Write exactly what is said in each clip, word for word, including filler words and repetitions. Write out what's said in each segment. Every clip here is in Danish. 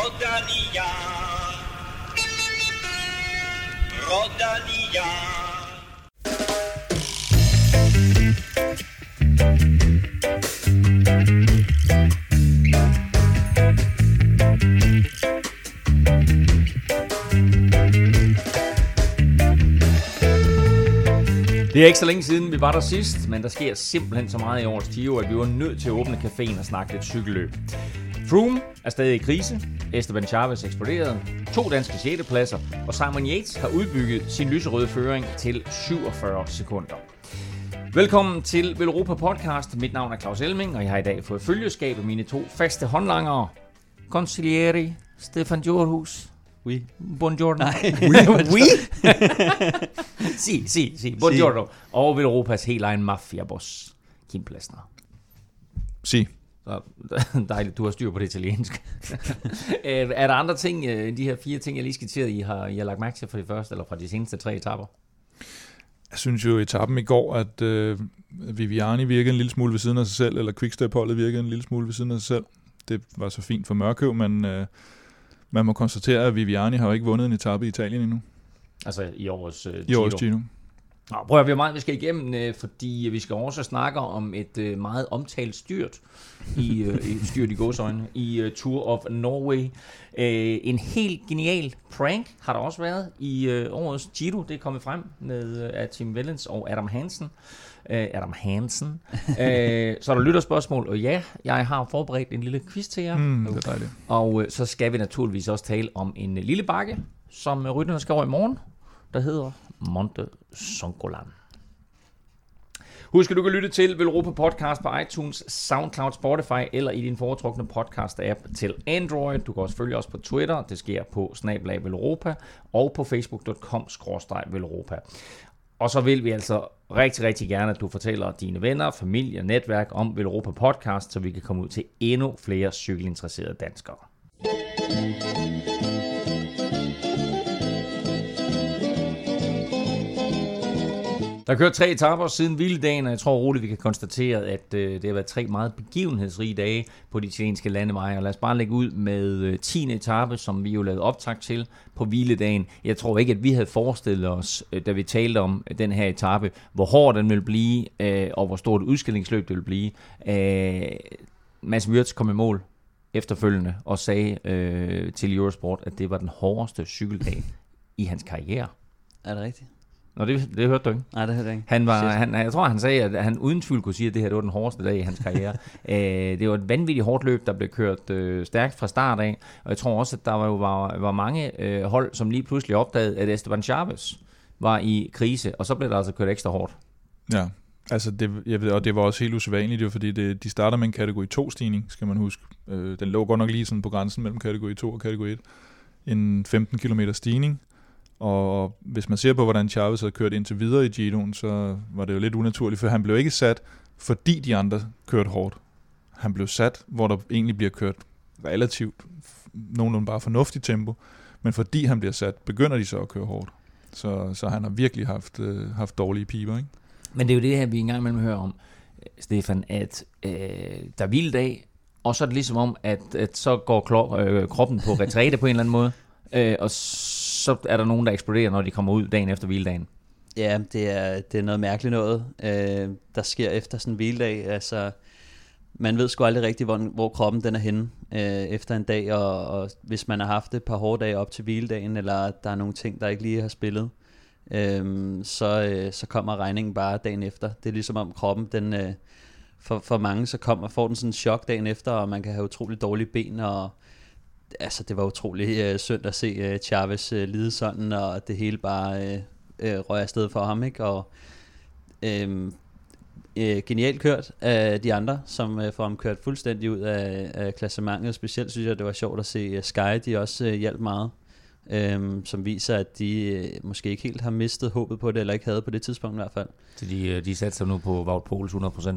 Rodalia, Rodalia. Det er ikke så længe siden, vi var der sidst, men der sker simpelthen så meget i årets Giro, at vi var nødt til at åbne caféen og snakke lidt cykelløb. Froome er stadig i krise, Esteban Chaves eksploderede, to danske sjettepladser, og Simon Yates har udbygget sin lyserøde føring til syvogfyrre sekunder. Velkommen til Velropa Podcast. Mit navn er Claus Elming, og jeg har i dag fået følgeskab af mine to faste håndlangere. Consigliere Stefan Djurhus. Oui. Buongiorno. Nej. Oui. Oui. si, si, si. Buongiorno. Si. Og Velropas helt egen mafia-boss, Kim Plesner. Si. Så dejligt, du har styr på det italienske. Er der andre ting, de her fire ting, jeg lige skitserede, I har, I har lagt mærke til fra de første, eller fra de seneste tre etaper? Jeg synes jo i etappen i går, at øh, Viviani virkede en lille smule ved siden af sig selv, eller Quickstep-holdet virkede en lille smule ved siden af sig selv. Det var så fint for Mørkøv, men øh, man må konstatere, at Viviani har jo ikke vundet en etape i Italien endnu. Altså i årets øh, Giro. I årets Giro. Nå, prøv at vi har meget, vi skal igennem, øh, fordi vi skal også snakke om et øh, meget omtalt styrt i, øh, styrt i gåseøjne i uh, Tour of Norway. Øh, en helt genial prank har der også været i øh, årets Giro. Det er kommet frem med øh, Tim Wellens og Adam Hansen. Øh, Adam Hansen. øh, så er der lytterspørgsmål, og ja, jeg har forberedt en lille quiz til jer. Mm, det er dejligt. Og øh, så skal vi naturligvis også tale om en øh, lille bakke, som øh, rytterne skal over i morgen, der hedder Monte Songolan. Husk, at du kan lytte til Velropa Podcast på iTunes, SoundCloud, Spotify eller i din foretrukne podcast-app til Android. Du kan også følge os på Twitter. Det sker på snabel-a Velropa og på facebook punktum com skråstreg velropa. Og så vil vi altså rigtig, rigtig gerne, at du fortæller dine venner, familie og netværk om Velropa Podcast, så vi kan komme ud til endnu flere cykelinteresserede danskere. Der har kørt tre etaper siden hviledagen, og jeg tror roligt, vi kan konstatere, at øh, det har været tre meget begivenhedsrige dage på de italienske landeveje. Og lad os bare lægge ud med øh, tiende etape, som vi jo lavede optakt til på hviledagen. Jeg tror ikke, at vi havde forestillet os, øh, da vi talte om øh, den her etape, hvor hård den ville blive, øh, og hvor stort et udskillingsløb det ville blive. Øh, Mads Wirtz kom i mål efterfølgende og sagde øh, til Eurosport, at det var den hårdeste cykeldag i hans karriere. Er det rigtigt? Nå, det, det hørte du ikke. Nej, det hørte jeg ikke. Han var, han, jeg tror, han sagde, at han uden tvivl kunne sige, at det her det var den hårdeste dag i hans karriere. Æ, det var et vanvittigt hårdt løb, der blev kørt øh, stærkt fra start af. Og jeg tror også, at der var, var, var mange øh, hold, som lige pludselig opdagede, at Esteban Chaves var i krise. Og så blev der altså kørt ekstra hårdt. Ja, altså det, jeg ved, og det var også helt usædvanligt, jo, fordi det, de starter med en kategori to stigning, skal man huske. Øh, den lå godt nok lige sådan på grænsen mellem kategori to og kategori et. En femten kilometer stigning. Og hvis man ser på, hvordan Chaves havde kørt indtil videre i Giroen, så var det jo lidt unaturligt, for han blev ikke sat, fordi de andre kørte hårdt. Han blev sat, hvor der egentlig bliver kørt relativt nogenlunde bare fornuftigt tempo, men fordi han bliver sat, begynder de så at køre hårdt. Så, så han har virkelig haft, øh, haft dårlige piber, ikke? Men det er jo det her, vi engang imellem hører om, Stefan, at øh, der er hviledag, og så er det ligesom om, at, at så går klo- øh, kroppen på retræte på en eller anden måde, øh, og så er der nogen, der eksploderer, når de kommer ud dagen efter hviledagen. Ja, det er, det er noget mærkeligt noget, øh, der sker efter sådan en hviledag. Altså, man ved sgu aldrig rigtigt, hvor, hvor kroppen den er henne øh, efter en dag, og, og hvis man har haft et par hårde dage op til hviledagen, eller der er nogle ting, der ikke lige har spillet, øh, så, øh, så kommer regningen bare dagen efter. Det er ligesom om kroppen, den, øh, for, for mange, så kommer, får den sådan en chok dagen efter, og man kan have utroligt dårlige ben, og altså, det var utroligt øh, synd at se øh, Chaves øh, lide sådan, og det hele bare øh, øh, røg afsted for ham, ikke? Og øh, øh, genialt kørt af de andre, som øh, får ham kørt fuldstændig ud af, af klassementet. Specielt synes jeg, det var sjovt at se uh, Sky, de også øh, hjalp meget, øh, som viser, at de øh, måske ikke helt har mistet håbet på det, eller ikke havde på det tidspunkt i hvert fald. Så de, de satte sig nu på Wout Poels hundrede procent.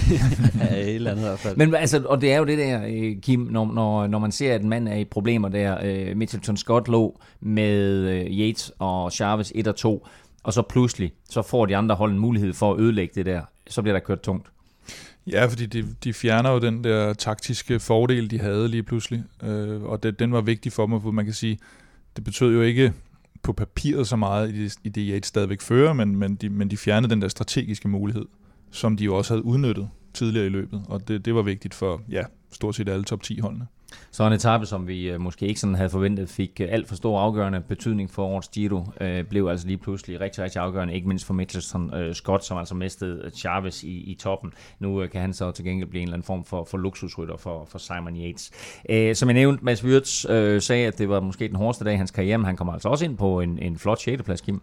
Ja, et eller andet i hvert fald. Men altså, og det er jo det der, Kim, når, når, når man ser, at en mand er i problemer der. Uh, Mitchelton Scott lå med uh, Yates og Chaves et og to, og så pludselig, så får de andre hold en mulighed for at ødelægge det der. Så bliver der kørt tungt. Ja, fordi de, de fjerner jo den der taktiske fordel, de havde lige pludselig, øh, og det, den var vigtig for mig, for man kan sige, det betød jo ikke på papiret så meget, i det, i det Yates stadigvæk fører, men, men, de, men de fjernede den der strategiske mulighed, som de jo også havde udnyttet tidligere i løbet, og det, det var vigtigt for, ja, stort set alle top ti holdene. Så en etape, som vi uh, måske ikke sådan havde forventet, fik uh, alt for stor afgørende betydning for årets Giro, uh, blev altså lige pludselig rigtig, rigtig afgørende, ikke mindst for Mitchelson uh, Scott, som altså mistede Chavez i, i toppen. Nu uh, kan han så til gengæld blive en eller anden form for, for luksusrytter for, for Simon Yates. Uh, som jeg nævnte, Mads Wirtz uh, sagde, at det var måske den hårdeste dag i hans karriere, men han kommer altså også ind på en, en flot sjette plads, Kim.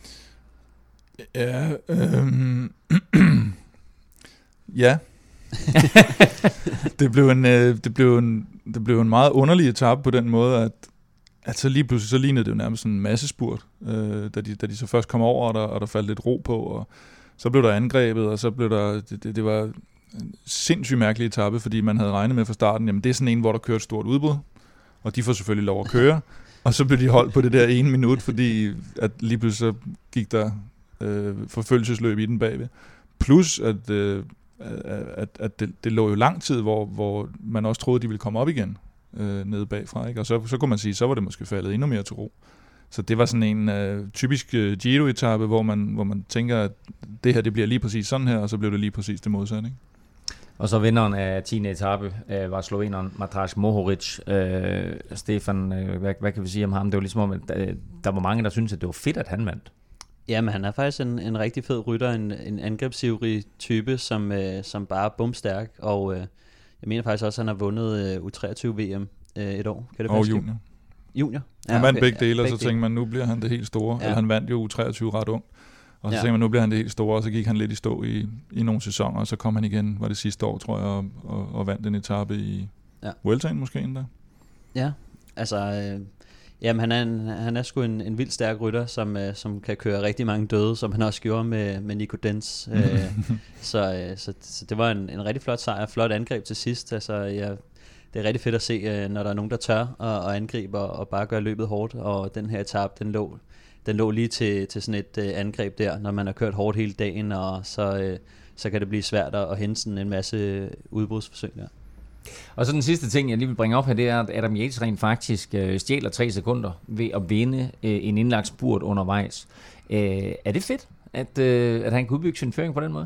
Ja, øh, ja. det blev en øh, det blev en det blev en meget underlig etape på den måde, at at så lige pludselig så lignede det jo nærmest sådan en massespurt, øh, da de da de så først kom over, og der, og der faldt lidt ro på, og så blev der angrebet, og så blev der det, det, det var en sindssygt mærkelig etape, fordi man havde regnet med fra starten, jamen det er sådan en, hvor der kører et stort udbrud, og de får selvfølgelig lov at køre, og så blev de holdt på det der ene minut, fordi at lige pludselig så gik der øh, forfølgelsesløb i den bagved. Plus at øh, at, at det, det lå jo lang tid, hvor, hvor man også troede, de ville komme op igen øh, nede bagfra, ikke? Og så, så kunne man sige, så var det måske faldet endnu mere til ro. Så det var sådan en øh, typisk øh, Giro-etape, hvor man, hvor man tænker, at det her det bliver lige præcis sådan her, og så blev det lige præcis det modsatte, ikke? Og så vinderen af tiende etape øh, var sloveneren Matej Mohoric. Øh, Stefan, øh, hvad, hvad kan vi sige om ham? Det var ligesom om, at øh, der var mange, der syntes, at det var fedt, at han vandt. Ja, men han er faktisk en, en rigtig fed rytter, en, en angrebsivrig type, som, øh, som bare er bumstærk, og øh, jeg mener faktisk også, at han har vundet øh, U treogtyve V M øh, et år. Kan det og junior. Junior? Ja, han vandt okay. begge dele, ja, og så tænkte man, nu bliver han det helt store. Ja. Eller han vandt jo U treogtyve ret ung. Og så ja. tænkte man, nu bliver han det helt store, og så gik han lidt i stå i, i nogle sæsoner, og så kom han igen, var det sidste år, tror jeg, og, og, og vandt en etape i ja. Vueltaen måske endda. Ja, altså... Øh, Jamen, han er, en, han er sgu en, en vild stærk rytter, som, øh, som kan køre rigtig mange døde, som han også gjorde med, med Nico Denz. øh, så, øh, så, så det var en, en rigtig flot sejr, flot angreb til sidst. Altså, ja, det er rigtig fedt at se, øh, når der er nogen, der tør at, at angribe og, og bare gøre løbet hårdt. Og den her etape, den lå, den lå lige til, til sådan et øh, angreb der, når man har kørt hårdt hele dagen, og så, øh, så kan det blive svært at, at hente sådan en masse udbrudsforsøg der. Og så den sidste ting, jeg lige vil bringe op her, det er, at Adam Yates rent faktisk øh, stjæler tre sekunder ved at vinde øh, en indlagt spurt undervejs. Øh, er det fedt, at, øh, at han kan udbygge sin føring på den måde?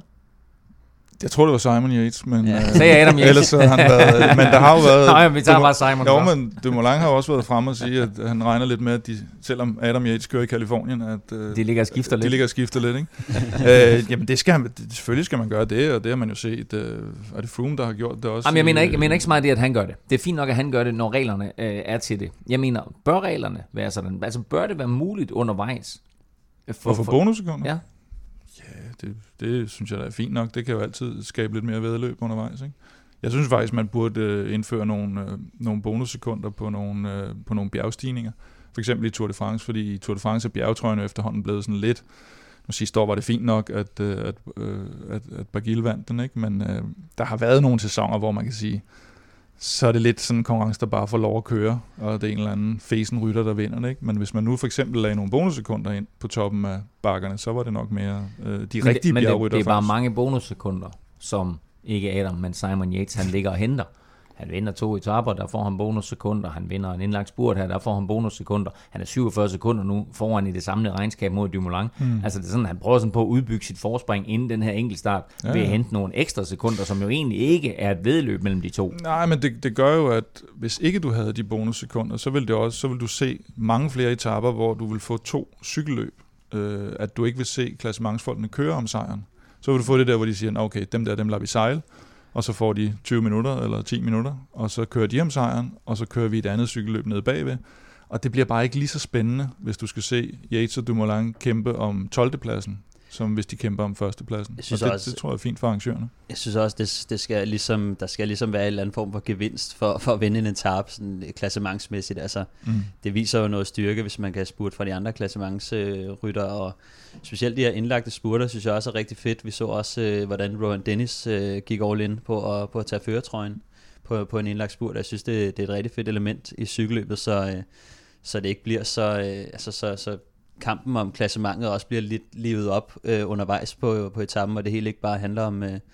Jeg tror, det var Simon Yates, men ja. Sagde Adam Yates. Ellers så han været, men der har jo været... Nej, vi tager bare Simon. Jo, men Dumoulin har også været fremme og sige, at han regner lidt med, at de, selvom Adam Yates kører i Kalifornien, at uh, de ligger og skifter de lidt. De ligger og skifter lidt, ikke? uh, jamen, det skal han, selvfølgelig skal man gøre det, og det har man jo set. Uh, er det Froome, der har gjort det også? Jamen, jeg mener ikke, jeg mener ikke så meget det, at han gør det. Det er fint nok, at han gør det, når reglerne uh, er til det. Jeg mener, bør reglerne være sådan? Altså, bør det være muligt undervejs? For, for, for bonussekunder? Ja. Ja, det, det synes jeg da er fint nok. Det kan jo altid skabe lidt mere væddeløb undervejs, ikke? Jeg synes faktisk, man burde øh, indføre nogle, øh, nogle bonussekunder på nogle, øh, på nogle bjergstigninger. For eksempel i Tour de France, fordi i Tour de France er bjergetrøjerne efterhånden blevet sådan lidt... Nu sidste år var det fint nok, at, øh, at, øh, at, at Barguil vandt den, ikke? Men øh, der har været nogle sæsoner, hvor man kan sige... så er det lidt sådan en konkurrence, der bare får lov at køre, og det er en eller anden fesen rytter, der vinder det, ikke? Men hvis man nu for eksempel lagde nogle bonussekunder ind på toppen af bakkerne, så var det nok mere øh, de men rigtige det, bjergrytter. Men det, det er bare mange bonussekunder, som ikke Adam, men Simon Yates, han ligger og henter. Han vinder to etaper, der får han bonussekunder. Han vinder en indlagt spurt her, der får han bonussekunder. Han er syvogfyrre sekunder nu foran i det samlede regnskab mod Dumoulin. Mm. Altså det er sådan, han prøver sådan på at udbygge sit forspring inden den her enkeltstart ja, ved at hente nogle ekstra sekunder, som jo egentlig ikke er et vedløb mellem de to. Nej, men det, det gør jo, at hvis ikke du havde de bonussekunder, så vil det også, så vil du se mange flere etaper, hvor du vil få to cykelløb. Øh, at du ikke vil se klassementsfolkene køre om sejren. Så vil du få det der, hvor de siger, okay, dem der, dem lader vi sejle. Og så får de tyve minutter eller ti minutter, og så kører de om sejren, og så kører vi et andet cykelløb nede bagved. Og det bliver bare ikke lige så spændende, hvis du skal se Yates og Dumoulin kæmpe om tolvte pladsen, som hvis de kæmper om førstepladsen. Og det, også, det tror jeg er fint for arrangørerne. Jeg synes også, det, det skal ligesom, der skal ligesom være en eller anden form for gevinst for, for at vinde en etape, sådan klassementsmæssigt. Altså, mm. Det viser jo noget styrke, hvis man kan spurte fra de andre klassementsrytter, øh, og specielt de her indlagte spurter, synes jeg også er rigtig fedt. Vi så også, øh, hvordan Rowan Dennis øh, gik all in på at, på at tage førertrøjen på, på en indlagt spurt. Jeg synes, det, det er et rigtig fedt element i cykelløbet, så, øh, så det ikke bliver så... Øh, altså, så, så kampen om klassementet også bliver lidt livet op øh, undervejs på, på etappen, og det hele ikke bare handler om, øh,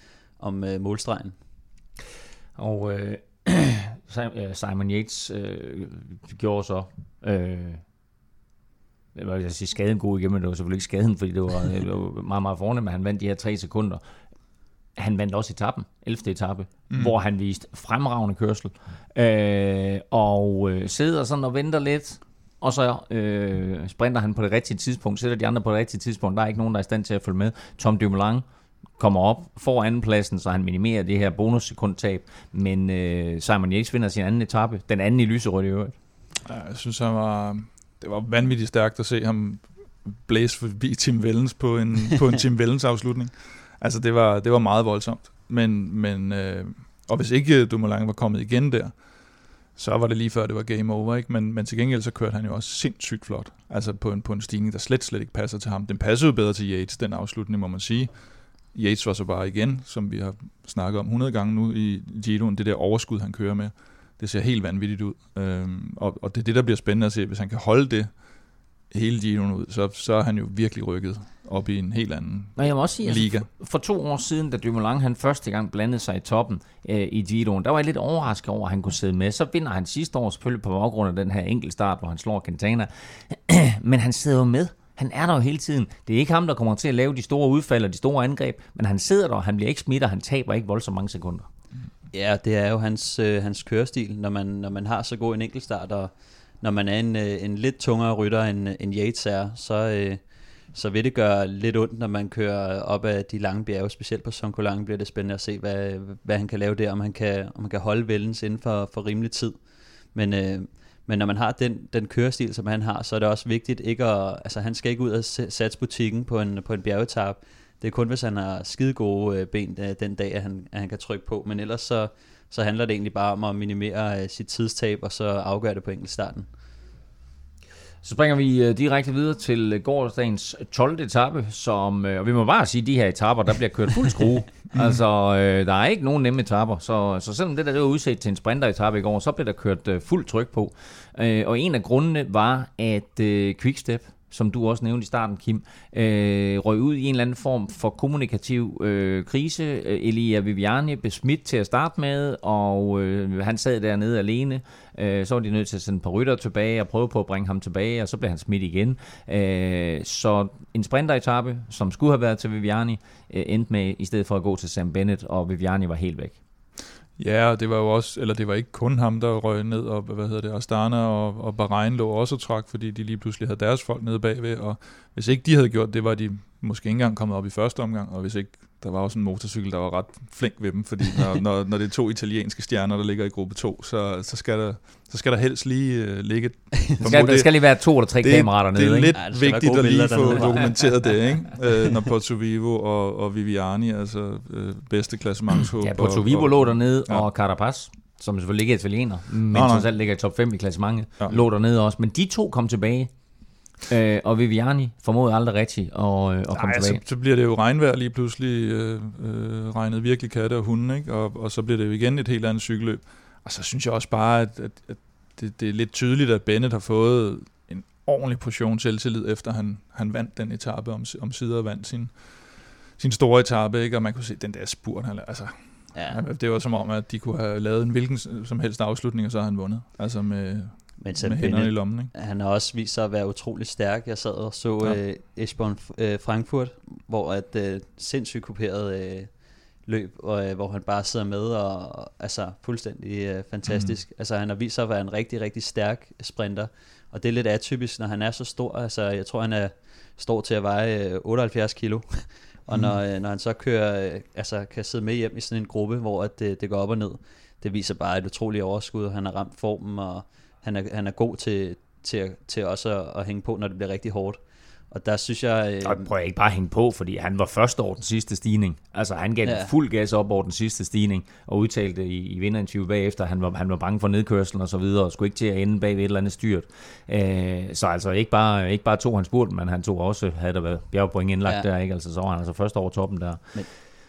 om øh, målstregen. Og øh, Simon Yates øh, gjorde så... Øh, jeg vil sige skaden god igennem, det var selvfølgelig ikke skaden, fordi det var, det var meget, meget fornemt, men han vandt de her tre sekunder. Han vandt også etappen, ellevte etape, mm. hvor han viste fremragende kørsel, øh, og øh, sidder sådan og venter lidt, og så øh, sprinter han på det rigtige tidspunkt, sætter de andre på det rigtige tidspunkt, der er ikke nogen, der er i stand til at følge med. Tom Dumoulin kommer op, får andenpladsen, så han minimerer det her bonussekundtab, men øh, Simon Yates vinder sin anden etape, den anden i lyserødt i øvrigt. Ja, jeg synes, han var... Det var vanvittigt stærkt at se ham blæse forbi Tim Wellens på en, på en Tim Wellens afslutning. Altså, det var, det var meget voldsomt. Men, men, øh, og hvis ikke Dumoulin var kommet igen der, så var det lige før, det var game over. Ikke? Men, men til gengæld så kørte han jo også sindssygt flot. Altså på en, på en stigning, der slet, slet ikke passer til ham. Den passede jo bedre til Yates, den afslutning, må man sige. Yates var så bare igen, som vi har snakket om hundrede gange nu i Giroen, det der overskud, han kører med. Det ser helt vanvittigt ud. Øhm, og, og det er det, der bliver spændende at se. Hvis han kan holde det hele Giroen ud, så, så er han jo virkelig rykket op i en helt anden Men jeg må også sige, liga. Altså, for, for to år siden, da Dumoulin han første gang blandede sig i toppen øh, i Giroen, der var jeg lidt overrasket over, at han kunne sidde med. Så vinder han sidste år selvfølgelig på baggrund af den her enkeltstart, hvor han slår Quintana. Men han sidder jo med. Han er der jo hele tiden. Det er ikke ham, der kommer til at lave de store udfald og de store angreb, men han sidder der, han bliver ikke smittet, han taber ikke voldsomt mange sekunder. Ja, det er jo hans, øh, hans kørestil, når man, når man har så god en enkeltstart, og når man er en, øh, en lidt tungere rytter, end, end Yates er, så, øh, så vil det gøre lidt ondt, når man kører op ad de lange bjerge, specielt på Soncolan bliver det spændende at se, hvad, hvad han kan lave der, om han kan, om han kan holde Wellens inden for, for rimelig tid. Men, øh, men når man har den, den kørestil, som han har, så er det også vigtigt ikke at, altså han skal ikke ud og satse butikken på en, på en bjergetap. Det er kun, hvis han har skide gode ben den dag, at han, at han kan trykke på. Men ellers så, så handler det egentlig bare om at minimere sit tidstab, og så afgøre det på enkeltstarten. Så springer vi direkte videre til gårsdagens tolvte etape, som, og vi må bare sige, at de her etaper, der bliver kørt fuld skrue. Altså, der er ikke nogen nemme etaper, så, så selvom det der det var udset til en sprinteretape i går, så blev der kørt fuld tryk på. Og en af grundene var, at Quickstep, som du også nævnte i starten, Kim, øh, røg ud i en eller anden form for kommunikativ øh, krise. Elia Viviani blev smidt til at starte med, og øh, han sad dernede alene. Øh, så var de nødt til at sende et par rytter tilbage og prøve på at bringe ham tilbage, og så blev han smidt igen. Øh, så en sprinteretape, som skulle have været til Viviani, øh, endte med i stedet for at gå til Sam Bennett, og Viviani var helt væk. Ja, og det var jo også, eller det var ikke kun ham, der røg ned, og hvad hedder det, Astana og, og Bahrain lå også og trak, fordi de lige pludselig havde deres folk nede bagved, og hvis ikke de havde gjort det, var de måske ikke engang kommet op i første omgang, og hvis ikke, der var også en motorcykel, der var ret flink ved dem, fordi når, når, når det er to italienske stjerner, der ligger i gruppe to, så, så, skal, der, så skal der helst lige uh, ligge... Der skal, der skal lige være to eller tre kameraer dernede, det er ikke? lidt ja, vigtigt at lige få dokumenteret det, ikke? Uh, når Porto Vivo og, og Viviani, altså uh, bedste klassementshåb. Ja, Porto Vivo og, lå dernede, ja. og Carapaz, som selvfølgelig ikke er italiener, men nej, nej. som selv ligger i top fem i klassementet, ja. lå dernede også. Men de to kom tilbage, øh, og Viviani formåede aldrig rigtigt at, øh, at komme Nej, tilbage. Så, så bliver det jo regnvejr lige pludselig, øh, øh, regnet virkelig katte og hunde, ikke? Og, og så bliver det jo igen et helt andet cykelløb. Og så synes jeg også bare, at, at, at det, det er lidt tydeligt, at Bennett har fået en ordentlig portion selvtillid, efter han, han vandt den etape om, om sider og vandt sin, sin store etape, ikke? Og man kunne se den der spurt, han, altså... Ja. Det var som om, at de kunne have lavet en hvilken som helst afslutning, og så har han vundet. Altså med, Men med hænderne i lommen. Ikke? Han har også vist sig at være utrolig stærk. Jeg sad og så ja. øh, Eschborn øh, Frankfurt, hvor et øh, sindssygt kuperet øh, løb, og, øh, hvor han bare sidder med, og, og altså fuldstændig øh, fantastisk. Mm. Altså han har vist sig at være en rigtig, rigtig stærk sprinter, og det er lidt atypisk, når han er så stor. Altså jeg tror, han er står til at veje øh, otteoghalvfjerds kilo. Og når, når han så kører, altså kan sidde med hjem i sådan en gruppe, hvor det, det går op og ned, det viser bare et utroligt overskud, og han har ramt formen, og han er, han er god til, til, til også at, at hænge på, når det bliver rigtig hårdt. Og der synes jeg... Øh... Prøv ikke bare at hænge på, fordi han var først over den sidste stigning. Altså han gav ja. fuld gas op over den sidste stigning, og udtalte i, i vinderinterview bagefter, han var, han var bange for nedkørslen og så videre, og skulle ikke til at ende bag ved et eller andet styrt. Øh, så altså ikke bare, ikke bare tog han spurten, men han tog også, havde der været bjergpoint indlagt ja. der, ikke? Altså så var han altså først over toppen der. Men,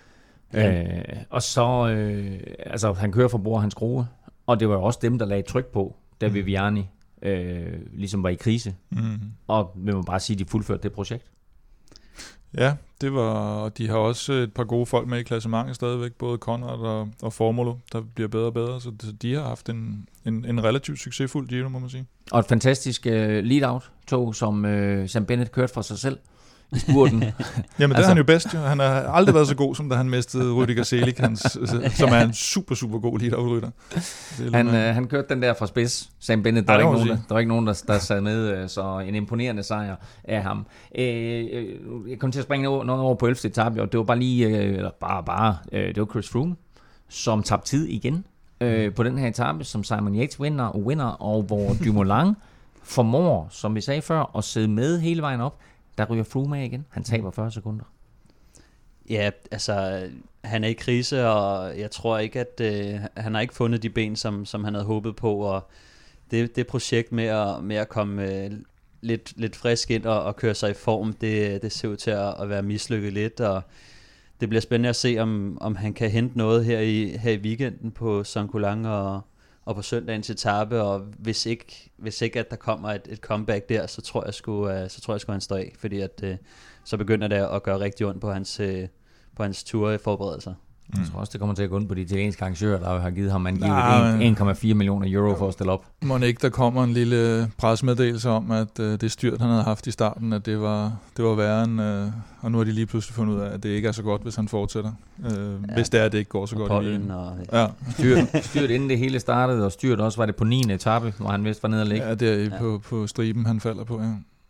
ja. øh, og så, øh, altså han kører for bord hans skrue, og det var også dem, der lagde tryk på, da mm. Viviani Øh, ligesom var i krise, mm. og vi må bare sige, at de fuldførte det projekt. Ja, det var, og de har også et par gode folk med i klassementet stadigvæk, både Conrad og, og Formolo, der bliver bedre og bedre, så de har haft en, en, en relativt succesfuld Giro, må man sige. Og et fantastisk uh, lead-out-tog, som uh, Sam Bennett kørte for sig selv i spurten. Jamen, det altså, er han jo bedst. Jo. Han har aldrig været så god, som da han mistede Rüdiger Selig, hans, som er en super, super god lead-out-rytter. Han, øh, han kørte den der fra spids, Sam Bennett. Der, ja, var, ikke nogen, der, der var ikke nogen, der, der sad med, så en imponerende sejr af ham. Øh, jeg kom til at springe noget over på ellevte etape, og det var bare lige, øh, eller bare, bare, øh, det var Chris Froome, som tabte tid igen øh, på den her etape, som Simon Yates vinder og vinder, og hvor Dumoulin formår, som vi sagde før, at sidde med hele vejen op. Der ryger Froome af igen. Han taber fyrre sekunder. Ja, altså, han er i krise, og jeg tror ikke, at øh, han har ikke fundet de ben, som, som han havde håbet på, og det, det projekt med at, med at komme øh, lidt, lidt frisk ind og, og køre sig i form, det, det ser ud til at, at være mislykket lidt, og det bliver spændende at se, om, om han kan hente noget her i, her i weekenden på Sankolang og, og på søndagens etape, og hvis ikke, hvis ikke at der kommer et, et comeback der, så tror jeg sgu, uh, så tror jeg sgu han står af, fordi at uh, så begynder det at gøre rigtig ondt på hans uh, på hans ture forberedelser. Mm. Jeg tror også, det kommer til at gå ondt på de italienske arrangører, der har givet ham angivet en komma fire millioner euro for at stille op. Må ikke der kommer en lille pressemeddelelse om, at uh, det styrt, han havde haft i starten, at det var, det var værre end, uh, og nu har de lige pludselig fundet ud af, at det ikke er så godt, hvis han fortsætter. Uh, ja. Hvis det er, at det ikke går så og godt. I og, ja. styrt, styrt inden det hele startede, og styrt også var det på niende etape, hvor han vist var nede og ligge. Ja, det er ja. på, på striben, han falder på, ja.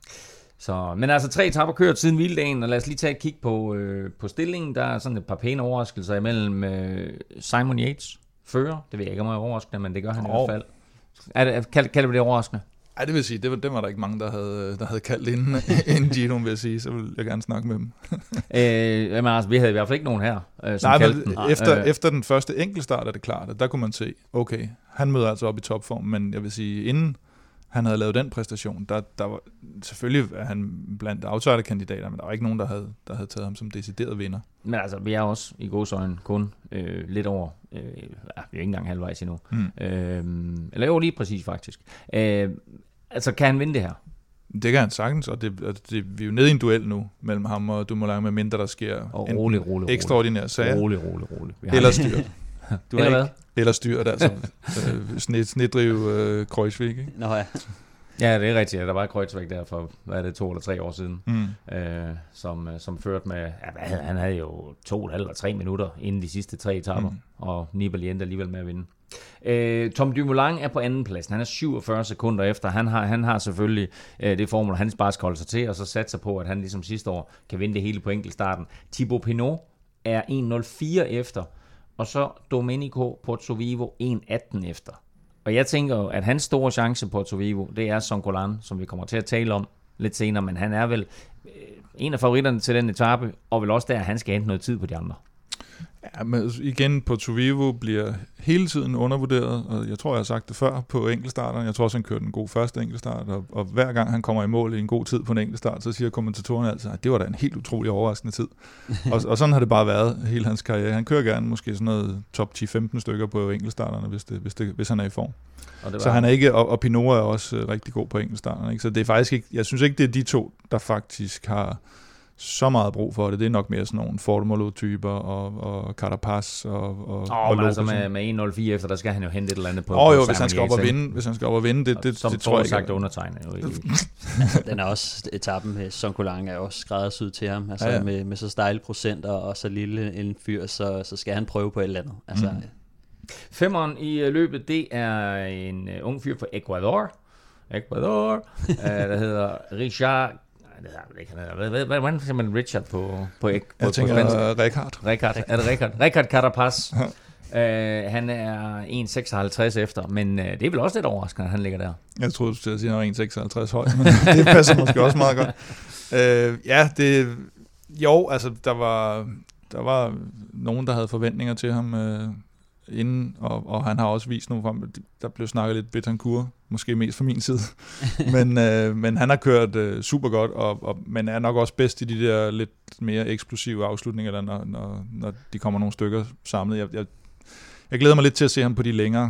Så, men altså tre etaper kørt siden hviledagen, og lad os lige tage et kig på, øh, på stillingen. Der er sådan et par pæne overraskelser imellem øh, Simon Yates, fører. Det ved jeg ikke, om jeg er overraskende, men det gør han oh. i hvert fald. Er det, kald, kalder vi det overraskende? Ej, det vil sige, det var, det var der ikke mange, der havde, der havde kaldt inden, inden Gino, vil jeg sige, så vil jeg gerne snakke med dem. øh, jamen altså, vi havde i hvert fald ikke nogen her, øh, som Nej, kaldte men den. Efter, øh, efter den første enkeltstart er det klart, at der kunne man se, okay, han møder altså op i topform, men jeg vil sige, inden han havde lavet den præstation, der, der var selvfølgelig er han blandt outsiderkandidater, men der var ikke nogen, der havde, der havde taget ham som decideret vinder. Men altså, vi er også i godsøjne kun øh, lidt over, øh, ja, vi er ikke engang halvvejs endnu. Mm. Øh, eller jo, lige præcis faktisk. Øh, altså, kan han vinde det her? Det kan han sagtens, og det, det, det, vi er jo nede i en duel nu, mellem ham og Dumoulin, med mindre der sker og rolig, rolig, ekstraordinær sager. Rolig, rolig, rolig. Eller styrt. Du eller hvad? Eller styrt, altså øh, sned, snedrive øh, Kreuzvik, ikke? Nå ja. Ja, det er rigtigt. Der var Kreuzvik der for, hvad er det, to eller tre år siden, mm. øh, som, som førte med, ja, han havde jo to og et halvt eller tre minutter inden de sidste tre etaper, mm. og Nibali endte alligevel med at vinde. Øh, Tom Dumoulin er på anden plads. Han er syvogfyrre sekunder efter. Han har, han har selvfølgelig øh, det formål, han bare skal holde sig til, og så satser på, at han ligesom sidste år kan vinde det hele på enkeltstarten. Thibaut Pinot er en nul fire efter, og så Domenico Pozzovivo en atten efter. Og jeg tænker jo, at hans store chance på Pozzovivo, det er Songolan, som vi kommer til at tale om lidt senere, men han er vel øh, en af favoritterne til den etape, og vel også der, at han skal hente noget tid på de andre. Ja, men igen, Pozzovivo bliver hele tiden undervurderet, og jeg tror, jeg har sagt det før på enkeltstarteren. Jeg tror også, han kørte en god første enkeltstart, og, og hver gang han kommer i mål i en god tid på en enkeltstart, så siger kommentatorerne altså, at det var da en helt utrolig overraskende tid. og, og sådan har det bare været hele hans karriere. Han kører gerne måske sådan noget top ti femten stykker på enkeltstarterne, hvis, det, hvis, det, hvis han er i form. Så han er ikke, og, og Pinot er også uh, rigtig god på enkeltstarterne. Ikke? Så det er faktisk ikke, jeg synes ikke, det er de to, der faktisk har så meget brug for det. Det er nok mere sådan nogle Formolo-typer og, og Carapaz og, og, oh, og men altså med, med en nul fire efter, der skal han jo hente et eller andet på. Åh oh, jo, hvis han skal op og vinde, hvis han skal op og vinde, det, det, som det tror jeg sagt undertegnet. altså, den er også, etappen med Songolan er også skræddersyet til ham. Altså ja, ja. Med, med så stejle procenter og så lille en fyr, så, så skal han prøve på et eller andet. Altså, mm. Femmeren i løbet, det er en uh, ung fyr fra Ecuador. Ecuador, uh, der hedder Richard. Hvordan siger man Richard på på Jeg på, tænker på Ricard. Ricard. Er det Ricard? Ricard Carapaz. uh, han er en seksoghalvtreds efter, men uh, det er vel også lidt overraskende, at han ligger der. Jeg troede, du skulle sige, at han var en seksoghalvtreds høj, men det passer måske også meget godt. Uh, ja, det... Jo, altså, der var, der var nogen, der havde forventninger til ham uh, inden, og, og han har også vist nogle frem. Der blev snakket lidt Betancourt, måske mest fra min side. men, øh, men han har kørt øh, super godt, og, og, men er nok også bedst i de der lidt mere eksplosive afslutninger, der, når, når, når de kommer nogle stykker samlet. Jeg, jeg, jeg glæder mig lidt til at se ham på de længere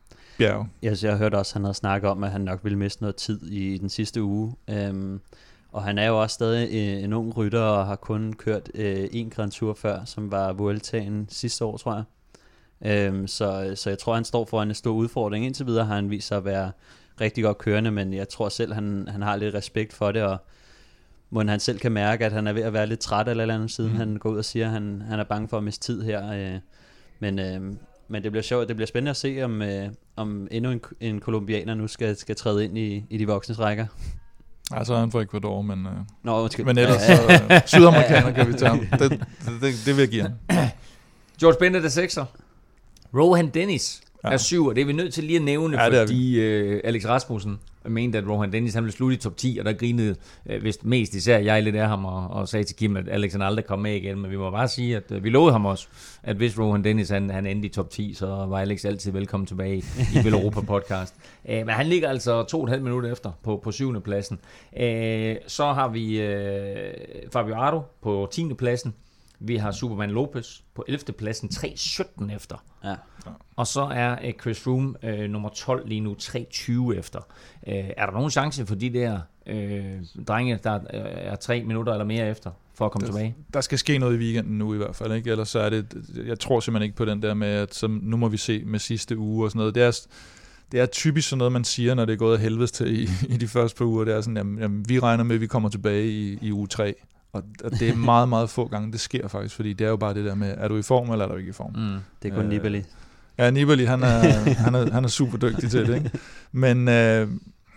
bjerge. Jeg, jeg hørte også, at han havde snakket om, at han nok ville miste noget tid i den sidste uge. Øhm, og han er jo også stadig en, en ung rytter, og har kun kørt øh, en Grand Tour før, som var Vueltaen sidste år, tror jeg. Øhm, så, så jeg tror, han står foran en stor udfordring. Indtil videre har han vist sig at være rigtig godt kørende, men jeg tror selv, han, han har lidt respekt for det, og må han selv kan mærke, at han er ved at være lidt træt eller andet, siden mm. han går ud og siger, at han, han er bange for at miste tid her. Øh, men, øh, men det bliver sjovt, det bliver spændende at se, om, øh, om endnu en, en kolumbianer nu skal, skal træde ind i, i de voksnes rækker. Ja, så er han fra Ecuador, men, øh, Nå, undskyld. men ellers så øh, sydamerikaner kan vi tage ham. Det, det, det, det vil jeg give ham. George Bennett er sekser. Rohan Dennis ja. er syv, og det er vi nødt til lige at nævne, ja, fordi øh, Alex Rasmussen mente, at Rohan Dennis han ville slutte i top ti, og der grinede øh, vist mest især jeg lidt af ham, og, og sagde til Kim, at Alex han aldrig kom med igen, men vi må bare sige, at øh, vi lovede ham også, at hvis Rohan Dennis han, han endte i top ti, så var Alex altid velkommen tilbage i Vel Europa podcast. Øh, men han ligger altså to og et halvt minutter efter på, på syvende pladsen. Øh, så har vi øh, Fabio Ardo på tiende pladsen. Vi har Superman Lopez på ellevte pladsen, tre sytten efter. Ja. Og så er uh, Chris Froome uh, nummer tolv lige nu, tre tyve efter. Uh, er der nogen chance for de der uh, drenge, der uh, er tre minutter eller mere efter, for at komme der, tilbage? Der skal ske noget i weekenden nu i hvert fald, ikke? Ellers så er det, jeg tror simpelthen ikke på den der med, at så, nu må vi se med sidste uge og sådan noget. Det er, det er typisk sådan noget, man siger, når det er gået af helvedes til i, i de første par uger. Det er sådan, jamen, jamen, vi regner med, at vi kommer tilbage i, i uge tre. Og det er meget, meget få gange, det sker faktisk, fordi det er jo bare det der med, er du i form, eller er du ikke i form? Mm, det er kun øh, Nibali. Ja, Nibali, han er, han, er, han er super dygtig til det, ikke? Men, øh,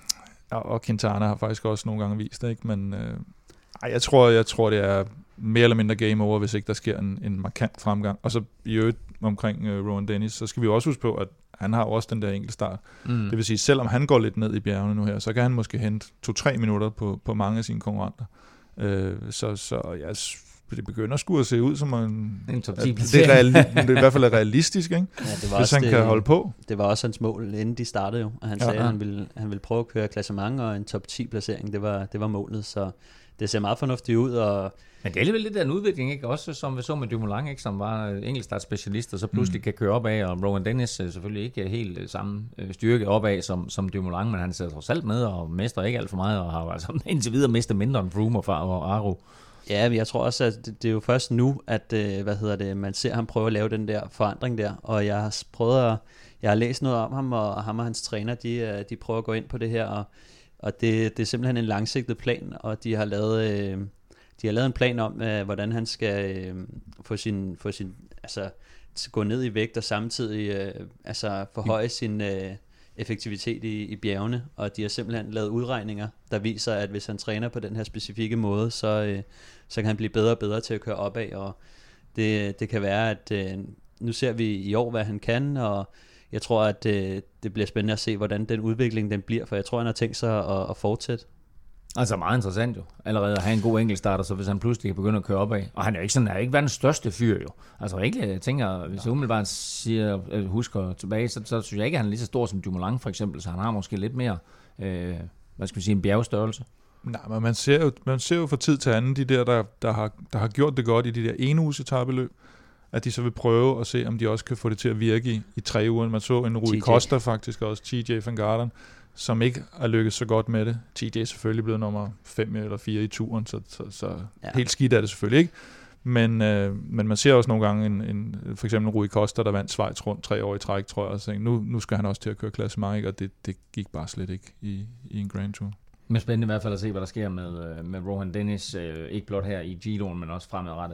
og Quintana har faktisk også nogle gange vist det, ikke? Men øh, jeg, tror, jeg tror, det er mere eller mindre game over, hvis ikke der sker en, en markant fremgang. Og så i øvrigt omkring øh, Rohan Dennis, så skal vi også huske på, at han har også den der enkelte start. Mm. Det vil sige, selvom han går lidt ned i bjergene nu her, så kan han måske hente to-tre minutter på, på mange af sine konkurrenter. Øh, så, så ja, det begynder sgu at se ud som en, en top ti det, er reali- det er i hvert fald er realistisk, ikke? Ja, det var hvis han det, kan holde på. Det var også hans mål, inden de startede jo, og han ja, sagde, ja. at han ville, han ville prøve at køre klassement, og en top ti placering, det var, det var målet, så det ser meget fornuftigt ud. Og men det er alligevel lidt af en udvikling, ikke? Også som vi så med Dumoulin, ikke? Som var enkeltstartspecialist, og så pludselig mm. kan køre opad, og Rohan Dennis selvfølgelig ikke helt samme styrke opad som, som Dumoulin, men han sidder trods alt med og mestrer ikke alt for meget, og har altså indtil videre mistet mindre end Froome og, og Aro. Ja, men jeg tror også, at det, det er jo først nu, at hvad hedder det, man ser ham prøve at lave den der forandring der, og jeg har prøvet at, jeg har læst noget om ham, og ham og hans træner, de, de prøver at gå ind på det her, og, og det, det er simpelthen en langsigtet plan, og de har lavet, øh, de har lavet en plan om, øh, hvordan han skal øh, få sin, få sin, altså gå ned i vægt, og samtidig øh, altså forhøje sin øh, effektivitet i, i bjergene, og de har simpelthen lavet udregninger, der viser, at hvis han træner på den her specifikke måde, så, øh, så kan han blive bedre og bedre til at køre opad, og det, det kan være, at øh, nu ser vi i år, hvad han kan, og jeg tror, at øh, det bliver spændende at se, hvordan den udvikling den bliver, for jeg tror, han har tænkt sig at, at fortsætte. Altså meget interessant jo, allerede at have en god enkeltstarter, så hvis han pludselig kan begynde at køre opad, og han er jo ikke sådan, han er ikke verdens største fyr jo. Altså egentlig, jeg tænker, hvis jeg umiddelbart siger, husker tilbage, så, så synes jeg ikke, at han er lige så stor som Dumoulin for eksempel, så han har måske lidt mere, øh, hvad skal vi sige, en bjergstørrelse. Nej, men man ser jo, man ser jo fra tid til anden, de der, der, der, har, der har gjort det godt i de der ene uges etapeløb, at de så vil prøve at se, om de også kan få det til at virke i, i tre uger. Man så en Rui Costa faktisk også, T J van Garderen, som ikke er lykkedes så godt med det. T J er selvfølgelig blevet nummer fem eller fire i turen, så, så, så ja. Helt skidt er det selvfølgelig ikke. Men, øh, men man ser også nogle gange, en, en, for eksempel Rui Costa, der vandt Schweiz rundt tre år i træk, tror jeg, og så nu, nu skal han også til at køre klassement, og det, det gik bare slet ikke i, i en Grand Tour. Men spændende i hvert fald at se, hvad der sker med, med Rohan Dennis, øh, ikke blot her i Giroen, men også fremadrettet.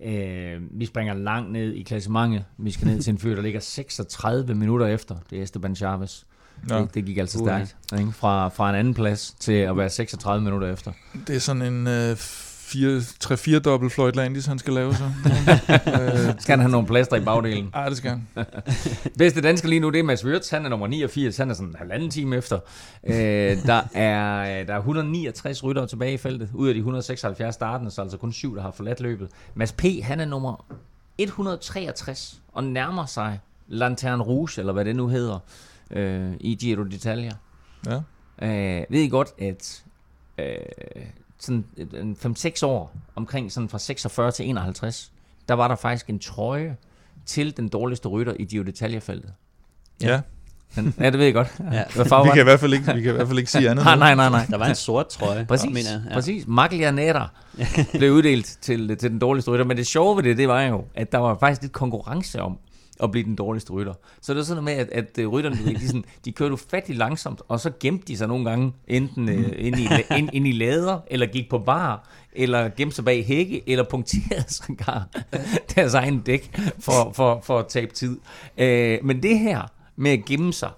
Øh, vi springer langt ned i klassementet. Vi skal ned til en fyr, der ligger seksogtredive minutter efter. Det er Esteban Chavez. Ja. Det, det gik altså stærkt. Ikke? Fra, fra en anden plads til at være seksogtredive minutter efter. Det er sådan en øh, tre-fire dobbelt Floyd Landis, han skal lave så. øh, skal han have nogle plaster i bagdelen? Ja, det skal han. Bedste dansker lige nu, det er Mads Wirtz. Han er nummer niogfirs. Han er sådan en halvanden time efter. Øh, der, er, der er et hundrede og niogtres ryttere tilbage i feltet. Ud af de et hundrede og seksoghalvfjerds startende, så altså kun syv, der har forladt løbet. Mads P., han er nummer et hundrede og treogtres og nærmer sig Lanterne Rouge, eller hvad det nu hedder, øh, i Giro d'Italia. Ja. Øh, ved I godt, at øh, sådan fem seks år, omkring sådan fra seksogfyrre til enoghalvtreds, der var der faktisk en trøje til den dårligste rytter i Giro d'Italia-feltet. Ja. Den, ja, det ved jeg godt. Ja. Hvad farve Vi var kan, i den? hvert fald ikke, vi kan i hvert fald ikke sige andet. Nej, nu. nej, nej, nej. Der var en sort trøje. Præcis, mener jeg. ja. præcis. Maglia Nera blev uddelt til, til den dårligste rytter, men det sjove ved det, det var jo, at der var faktisk lidt konkurrence om at blive den dårligste rytter. Så det var sådan noget med, at, at rytterne, de, sådan, de kørte ufattelig langsomt, og så gemte de sig nogle gange enten øh, ind, i, ind, ind i lader, eller gik på bar, eller gemte sig bag hække, eller punkterede sågar deres egen dæk for, for, for at tabe tid. Øh, men det her med at gemme sig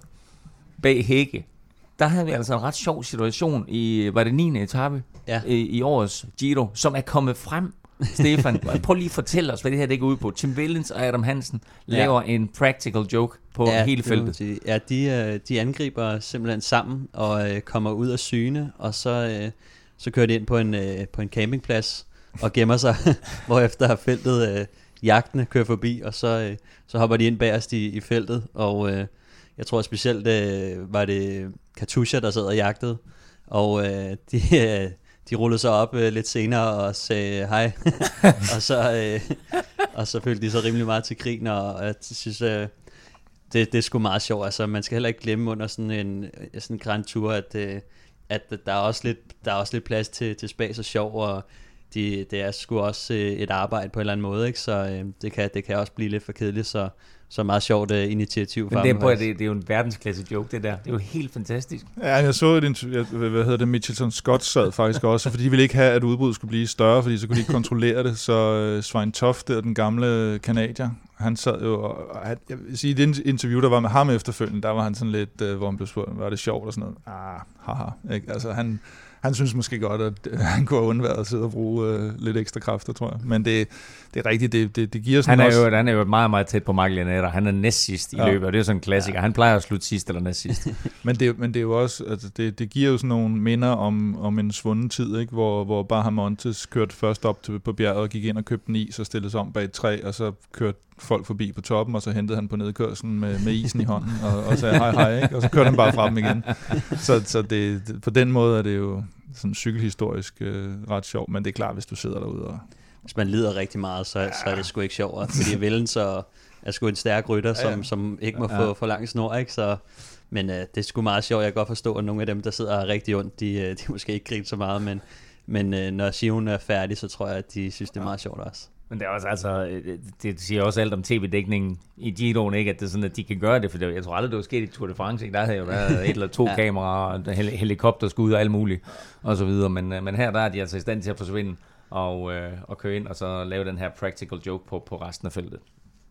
bag hække, der havde vi altså en ret sjov situation i, var det niende etape Ja. i, i årets Giro, som er kommet frem. Stefan, prøv lige at fortælle os, hvad det her det går ud på. Tim Wellens og Adam Hansen laver ja. en practical joke på ja, hele feltet. Ja, de, øh, de angriber simpelthen sammen og øh, kommer ud af syne, og så, øh, så kører de ind på en, øh, på en campingplads og gemmer sig, hvorefter feltet øh, jagtene kører forbi, og så, øh, så hopper de ind bagerst i, i feltet, og øh, jeg tror specielt øh, var det Katusha, der sad og jagtede, og øh, de... Øh, De rullede sig op øh, lidt senere og sagde hej, og, så, øh, og så følte de så rimelig meget til krigen, og jeg synes, øh, det, det er sgu meget sjovt. Altså, man skal heller ikke glemme under sådan en, sådan en Grand Tour, at, øh, at der, er også lidt, der er også lidt plads til, til spas og sjov, og de, det er sgu også øh, et arbejde på en eller anden måde, ikke? Så øh, det, kan, det kan også blive lidt for kedeligt, så, så meget sjovt uh, initiativ. Men det er, på, det, det er jo en verdensklasse joke, det der. Det er jo helt fantastisk. Ja, jeg så et interview, hvad hedder det, Mitchelton Scott sad faktisk også, fordi de ville ikke have, at udbruddet skulle blive større, fordi så kunne de ikke kontrollere det. Så uh, Svein Tofte, den gamle kanadier, han sad jo, og han, jeg vil sige, i det interview, der var med ham efterfølgende, der var han sådan lidt, uh, hvor han blev spurgt, var det sjovt og sådan noget. Ah, haha. Ikke? Altså, han, han synes måske godt, at uh, han kunne have undværet at sidde og bruge uh, lidt ekstra kræfter, tror jeg. Men det, det er rigtigt, det, det, det giver sådan han er også... Jo, han er jo meget, meget tæt på Maglia Nera. Han er næst sidst i ja. løbet, og det er sådan en klassiker. Ja. Han plejer at slutte sidst eller næst sidst. men, det, men det er jo også, altså det, det giver jo sådan nogle minder om, om en svunden tid, ikke? Hvor, hvor Bahamontes kørte først op til, på bjerget og gik ind og købte en is og stillede sig om bag et træ, og så kørte folk forbi på toppen, og så hentede han på nedkørslen med, med isen i hånden, og, og sagde hej hej, ikke? Og så kørte han bare fra dem igen. Så, så det, det, på den måde er det jo sådan cykelhistorisk øh, ret sjovt, men det er klart, hvis du sidder derude og... Hvis man lider rigtig meget, så, ja. så er det sgu ikke sjovt, fordi Wellens er sgu en stærk rytter, som, ja. som ikke må ja. få for lang snor, ikke? Så, men øh, det er sgu meget sjovt. Jeg kan godt forstå, at nogle af dem, der sidder rigtig ondt, de, de måske ikke griner så meget, men, men øh, når Sion er færdig, så tror jeg, at de synes, det er meget sjovt også. Men det er også, altså, det siger også alt om tv-dækningen i Giroen, ikke? At det er sådan, at de kan gøre det, for det, jeg tror aldrig, det var sket i Tour de France, ikke? Der havde jo været et eller to ja. kameraer, og hel- helikopterskud og alt muligt, og så videre, men, men her der er de altså i stand til at forsvinde, og, øh, og køre ind, og så lave den her practical joke på, på resten af feltet.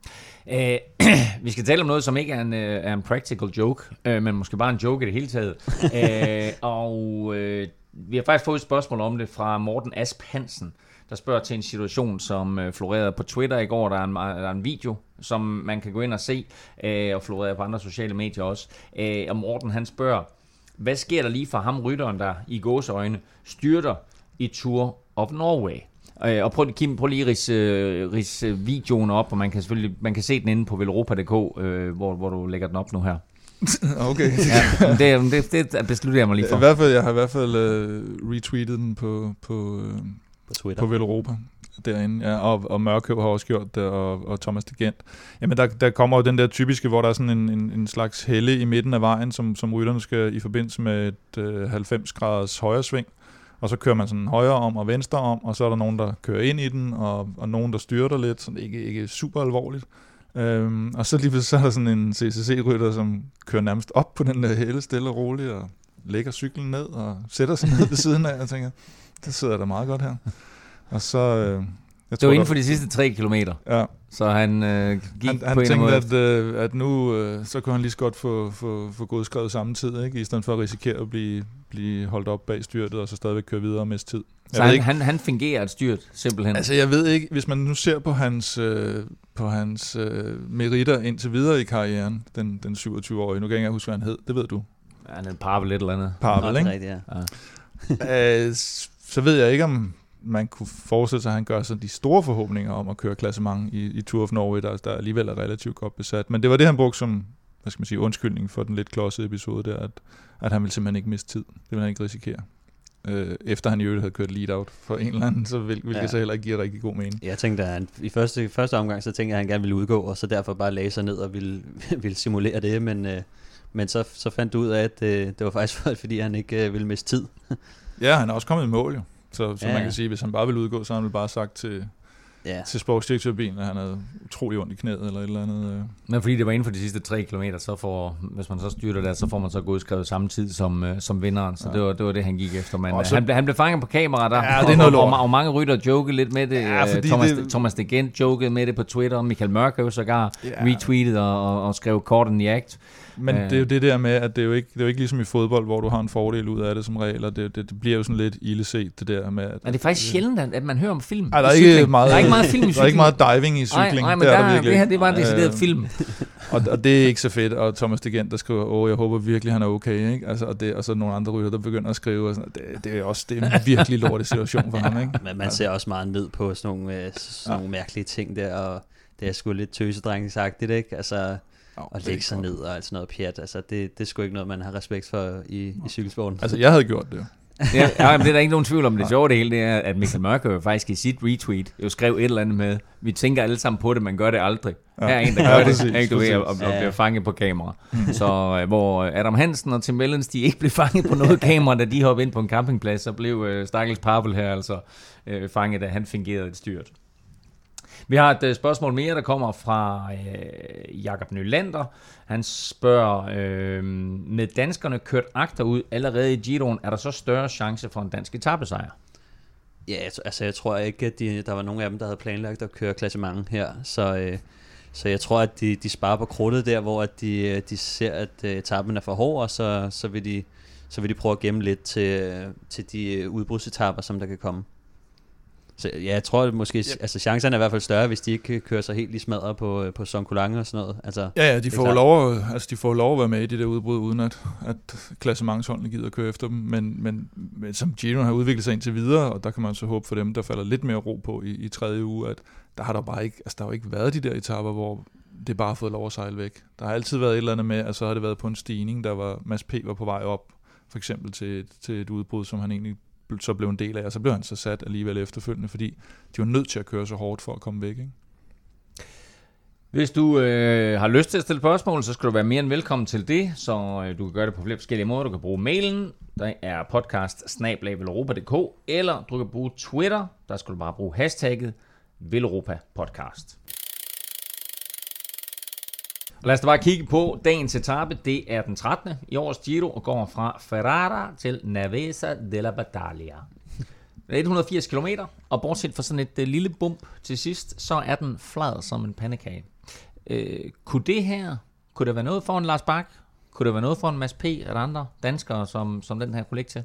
Øh, vi skal tale om noget, som ikke er en, øh, er en practical joke, øh, men måske bare en joke i det hele taget. øh, og øh, vi har faktisk fået et spørgsmål om det fra Morten Asp Hansen, der spørger til en situation, som øh, florerede på Twitter i går. Der er en, der er en video, som man kan gå ind og se, øh, og florerede på andre sociale medier også. Øh, og Morten, han spørger, hvad sker der lige for ham, rytteren, der i gåseøjne styrter i Tour of Norway? Øh, og prøv, Kim, prøv lige at ridse, øh, ridse videoen op, og man kan selvfølgelig man kan se den inde på velropa punktum d k, øh, hvor, hvor du lægger den op nu her. Okay. Ja, det, det, det beslutter jeg mig lige for. I hvert fald, jeg har i hvert fald uh, retweetet den på, på, uh, på Twitter. På Velropa derinde, ja, og, og Mørkøv har også gjort det, og, og Thomas de Gent. Jamen, der, der kommer jo den der typiske, hvor der er sådan en, en, en slags helle i midten af vejen, som, som rytterne skal i forbindelse med et uh, halvfems graders højresving, og så kører man sådan højre om og venstre om, og så er der nogen, der kører ind i den, og, og nogen, der styrter lidt, så det ikke, ikke super alvorligt. Øhm, og så lige pludselig så er der sådan en C C C-rytter, som kører nærmest op på den der helle, stille og roligt, og lægger cyklen ned, og sætter sig ned ved siden af, og tænker, det sidder da meget godt her. Og så... Øh, jeg det var inden for de sidste tre kilometer. Ja. Så han øh, gik han, på han en tænkte, måde. at, øh, at nu øh, så kunne han lige så godt få, få, få godskrevet samme tid, ikke? I stedet for at risikere at blive, blive holdt op bag styrtet, og så stadigvæk køre videre og miste tid. Jeg så han, ikke, han, han fungerer et styrt, simpelthen? Altså jeg ved ikke, hvis man nu ser på hans, øh, på hans øh, meritter indtil videre i karrieren, den, den syvogtyve-årige, nu kan jeg ikke huske, hvad han hed, det ved du. Ja, han er en Pavel et eller andet. Pavel, ikke? Rigtigt, ja. øh, så ved jeg ikke, om man kunne forestille sig, at han gør sådan de store forhåbninger om at køre klassement i, i Tour of Norway, der, der alligevel er relativt godt besat. Men det var det, han brugte som, hvad skal man sige, undskyldning for den lidt klodsede episode der, at, at han ville simpelthen ikke miste tid. Det ville han ikke risikere. Øh, efter han i øvrigt havde kørt lead-out for en eller anden, så vil, hvilket ja. så heller ikke giver rigtig god mening. Jeg tænkte, at han, i første, første omgang, så tænkte jeg, at han gerne ville udgå, og så derfor bare lagde sig ned og ville, ville simulere det, men, øh, Men så, så fandt du ud af, at øh, det var faktisk fordi, han ikke øh, ville miste tid. Ja, han er også kommet i mål jo. Så, så Ja, man ja. kan sige, hvis han bare ville udgå, så har han vel bare sagt til, Ja. til sportsdirektørbilen, at han havde utrolig ondt i knæet eller et eller andet. øh. Men fordi det var inden for de sidste tre kilometer, så får, hvis man så styrter der, så får man så godskrevet samme tid som, øh, som vinderen. Så ja. det, var, det var det, han gik efter. Men Og så, så- han, blev, han blev fanget på kamera der. Ja, det er noget og, og, lort. og mange rytter jokede lidt med det. Ja, Ja, fordi Thomas, det- Thomas de Gent jokede med det på Twitter. Michael Mørkøv sågar Ja. retweeted og, og, og skrev kort in the act. Men Øh. det er jo det der med, at det er jo ikke, det er jo ikke ligesom i fodbold, hvor du har en fordel ud af det som regel, og det, det, det bliver jo sådan lidt ildeset, det der med... At, Men det er faktisk sjældent, at at man hører om film. Ej, der i er ikke cykling. meget, der er ikke meget film i der er ikke cykling. meget diving i cykling. Nej, nej, men det, er der, der virkelig det her, ikke. det var en decideret Øh, film. Og, og det er ikke så fedt, og Thomas de Gent, der skriver, åh, jeg håber virkelig, han er okay, ikke? Altså, og, det, og så nogle andre rytter, der begynder at skrive, og sådan, det, det er også det er en virkelig lortig situation for ham, ikke? Men man ser også meget ned på sådan nogle, øh, sådan nogle mærkelige ting der, og det er sgu lidt tøsedrengsagtigt, ikke? Altså, Oh, at lægge sig ned og alt sådan noget pjat, altså det, det er sgu ikke noget, man har respekt for i, i cykelsporten. Altså, jeg havde gjort det jo. Ja, ja, men det er der ikke nogen tvivl om. Det sjove det hele, det er, at Michael Mørkøv faktisk i sit retweet jo skrev et eller andet med, vi tænker alle sammen på det, man gør det aldrig. Ja. Her er en, der Ja, gør det, præcis, ikke, du ved, og, og Ja. bliver fanget på kamera. Så øh, hvor Adam Hansen og Tim Wellens, de ikke blev fanget på noget kamera, da de hoppede ind på en campingplads, så blev øh, Stakkels Pavel her altså øh, fanget, da han fingerede et styrt. Vi har et uh, spørgsmål mere, der kommer fra øh, Jakob Nylander. Han spørger, øh, med danskerne kørt agter ud allerede i Giroen, er der så større chance for en dansk etapesejr? Ja, altså jeg tror ikke, at de, der var nogen af dem, der havde planlagt at køre klassement her, så, øh, så jeg tror, at de, de sparer på krudtet der, hvor at de, de ser, at øh, etappen er for hård, og så, så, vil de, så vil de prøve at gemme lidt til, til de udbrudsetapper, som der kan komme. Så ja, jeg tror at måske, yep. altså chancerne er i hvert fald større, hvis de ikke kører sig helt i smadret på, på Sonkolange og sådan noget. Altså, Ja, ja, de det er får, klart. lov, at- altså, de får lov at være med i de der udbrud, uden at, at klassementsholdene gider at køre efter dem. Men, men, men som Giro har udviklet sig indtil videre, og der kan man så håbe for dem, der falder lidt mere ro på i, i tredje uge, at der har der bare ikke, altså der har jo ikke været de der etaper, hvor det bare har fået lov at sejle væk. Der har altid været et eller andet med, at så har det været på en stigning, der var, Mads P. var på vej op, for eksempel til, et- til et udbrud, som han egentlig så blev en del af, og så blev han så sat alligevel efterfølgende, fordi de var nødt til at køre så hårdt for at komme væk, ikke? Hvis du øh, har lyst til at stille spørgsmål, så skal du være mere end velkommen til det, så øh, du kan gøre det på flere forskellige måder. Du kan bruge mailen, der er podcast snabel-a velropa punktum d k, eller du kan bruge Twitter, der skal du bare bruge hashtagget Velropa Podcast. Og lad os da bare kigge på dagens etape. Det er den trettende i årets Giro og går fra Ferrara til Navesa della Battaglia. Det er et hundrede og firs kilometer, og bortset fra sådan et uh, lille bump til sidst, så er den flad som en pandekage. Øh, kunne det her, kunne det være noget for en Lars Bak? Kunne det være noget for en Mads P. eller andre danskere, som, som den her kunne ligge til?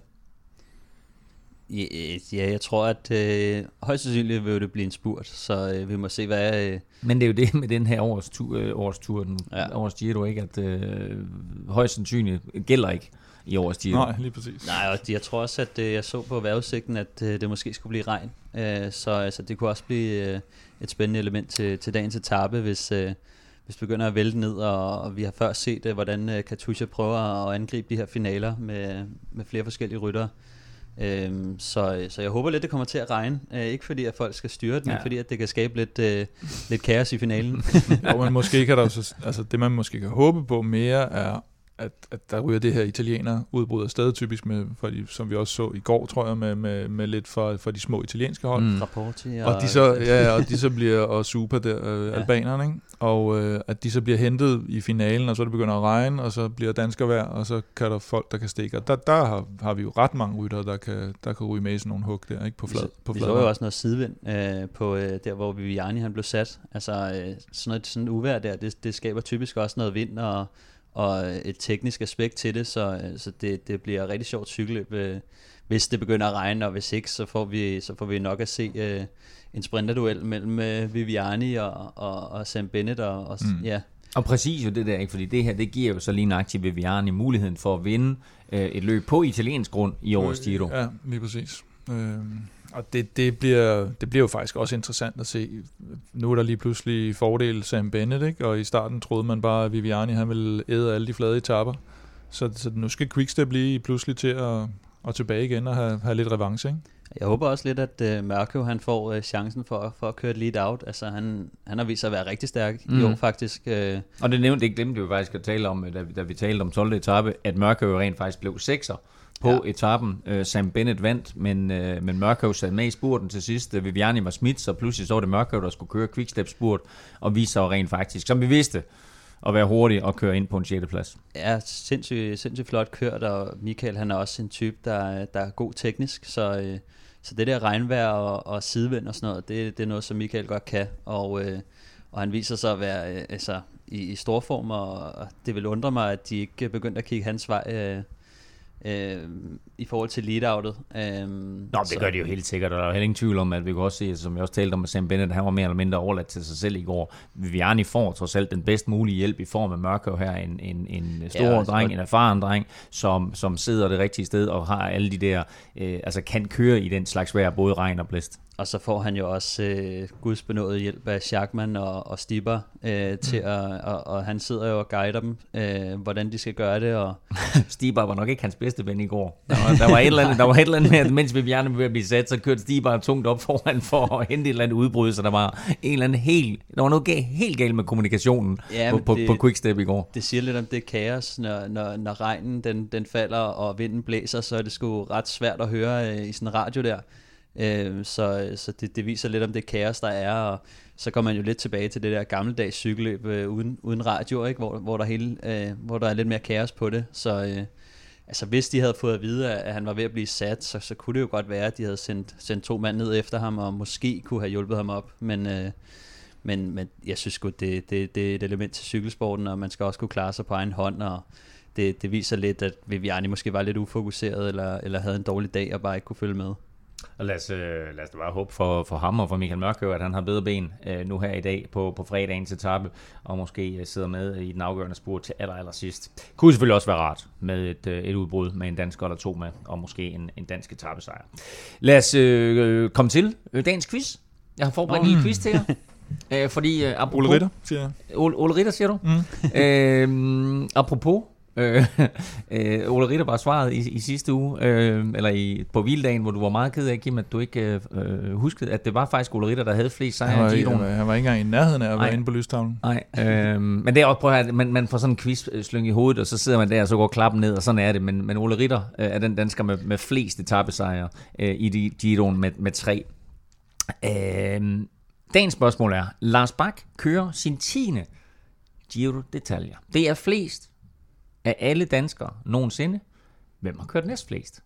Ja, ja, jeg tror, at øh, højst sandsynligt vil det blive en spurt, så øh, vi må se, hvad... Øh, Men det er jo det med den her års tur, øh, års tur den, Ja. ja. års Giro, ikke? At øh, højst sandsynligt gælder ikke i års Giro. Nej, lige præcis. nej, og jeg tror også, at øh, jeg så på vejrudsigten, at øh, det måske skulle blive regn, øh, så altså, det kunne også blive øh, et spændende element til, til dagens etape, hvis... Øh, hvis det begynder at vælte ned, og, og vi har før set, øh, hvordan øh, Katusha prøver at angribe de her finaler med, med flere forskellige ryttere. Øhm, så, så jeg håber lidt, det kommer til at regne. Øh, ikke fordi, at folk skal styre det, men Ja. fordi, at det kan skabe lidt, øh, lidt kaos i finalen. Jo, men måske kan der jo så, altså det man måske kan håbe på mere er, at, at der ryger det her italiener udbrud af sted, typisk med, for de, som vi også så i går, tror jeg, med, med, med lidt for, for de små italienske hold. Mm. Rapporti Og de så, ja, og de så bliver, og super der, øh, Ja. albanerne, ikke? Og øh, at de så bliver hentet i finalen, og så det begynder at regne, og så bliver dansker vejr, og så kan der folk, der kan stikke. Og der, der har, har vi jo ret mange ryttere, der kan, der kan ryge med i sådan nogle hug der, ikke? På flad. vi, På vi flad. så jo også noget sidevind øh, på øh, der, hvor Viviani han blev sat. Altså øh, sådan noget sådan uvejr der, det, det skaber typisk også noget vind og, og et teknisk aspekt til det, så, øh, så det, det bliver rigtig sjovt cykelløb, øh, hvis det begynder at regne, og hvis ikke, så får vi, så får vi nok at se øh, en sprinterduel mellem øh, Viviani og, og, og Sam Bennett. Og, og, Mm. ja. Og præcis jo det der, ikke? Fordi det her, det giver jo så lige nøjagtigt Viviani muligheden for at vinde øh, et løb på italiensk grund i årets Giro. Ja, lige præcis. Øhm, og det, det, bliver, det bliver jo faktisk også interessant at se. Nu er der lige pludselig fordel Sam Bennett, ikke? Og i starten troede man bare, at Viviani han ville æde alle de flade etaper. Så, så nu skal Quickstep blive pludselig til at, at tilbage igen og have, have lidt revanche, ikke? Jeg håber også lidt, at uh, Mørkøv han får uh, chancen for, for at køre et lead out. Altså han, han har vist sig at være rigtig stærk mm. i år faktisk. Uh, og det nævnte, det glemte vi jo faktisk at tale om, da, da vi talte om tolvte etape, at Mørkøv rent faktisk blev sekser på ja. etappen. Uh, Sam Bennett vandt, men, uh, men Mørkøv sad med i spurten til sidst. Uh, Viviani var smidt, så pludselig så var det Mørkøv, der skulle køre quickstep-spurt, og viste sig jo rent faktisk, som vi vidste, at være hurtig og køre ind på en sjette plads. Ja, sindssygt, sindssygt flot kørt, og Michael han er også en type, der, der er god teknisk, så, øh, så det der regnvejr og, og sidevind og sådan noget, det, det er noget, som Michael godt kan, og, øh, og han viser sig at være øh, altså, i, i stor form, og, og det vil undre mig, at de ikke begyndte at kigge hans vej øh, øh, i forhold til lead-outet. Øh, Nå, det så. gør de jo helt sikkert, og der er heller ingen tvivl om, at vi kan også se, som jeg også talte om med Sam Bennett, han var mere eller mindre overladt til sig selv i går. Viviani får trods alt den bedst mulige hjælp i form af Mørkøv her, en, en, en stor ja, dreng, en erfaren dreng, som, som sidder det rigtige sted og har alle de der, øh, altså kan køre i den slags vejr, både regn og blæst. Og så får han jo også øh, gudsbenådet hjælp af Schachmann og, og Stieber øh, til mm. at, og, og han sidder jo og guider dem, øh, hvordan de skal gøre det. Og Stieber var nok ikke hans bedste ven i går. Der var, der var et eller andet, der var et eller andet med, at mens Viviani var ved at blive sat, så kørte Stieber tungt op foran for at hente et eller andet udbrud, så der var en eller anden helt, der var noget galt, helt galt med kommunikationen ja, på, på, det, på Quickstep i går. Det siger lidt om det kaos, når, når, når regnen den, den falder og vinden blæser, så er det sgu ret svært at høre øh, i sådan en radio der. Så, så det, det viser lidt om det kaos, der er, og så kommer man jo lidt tilbage til det der gammeldags cykelløb øh, uden, uden radio, ikke? Hvor, hvor, der hele, øh, hvor der er lidt mere kaos på det. Så øh, altså, hvis de havde fået at vide, at han var ved at blive sat, så, så kunne det jo godt være, at de havde sendt, sendt to mand ned efter ham, og måske kunne have hjulpet ham op. Men, øh, men, men jeg synes godt det, det, det er et element til cykelsporten, og man skal også kunne klare sig på egen hånd, og det, det viser lidt, at Viviani måske var lidt ufokuseret, eller, eller havde en dårlig dag, og bare ikke kunne følge med. Og lad os, øh, lad os da bare håbe for, for ham og for Michael Mørkøv, at han har bedre ben øh, nu her i dag på, på fredagens etape, og måske øh, sidder med i den afgørende spurt til aller, aller sidst. Kunne selvfølgelig også være rart med et, øh, et udbrud med en dansk eller to med, og måske en, en dansk etapesejr. Lad os øh, komme til øh, dagens quiz. Jeg har forberedt en lille quiz til jer. øh, fordi, øh, apropos, Ole Ritter, siger jeg. Ole, Ole Ritter, siger du? Mm. øh, apropos, Øh, øh, Ole Ritter var svaret i, i sidste uge, øh, eller i, på hviledagen, hvor du var meget ked af, Kim, at du ikke øh, huskede, at det var faktisk Ole Ritter, der havde flest sejre i Giroen. Han var ikke engang i nærheden af at være inde på lystavlen. Nej, øh, men det er også, prøv at man, man får sådan en quiz-slyng i hovedet, og så sidder man der, og så går klappen ned, og sådan er det. Men, men Ole Ritter øh, er den dansker med, med flest etapesejre øh, i Giroen med, med tre. Øh, dagens spørgsmål er, Lars Bak kører sin tiende Giro d'Italia. Det er flest af alle danskere nogensinde. Hvem har kørt næst flest?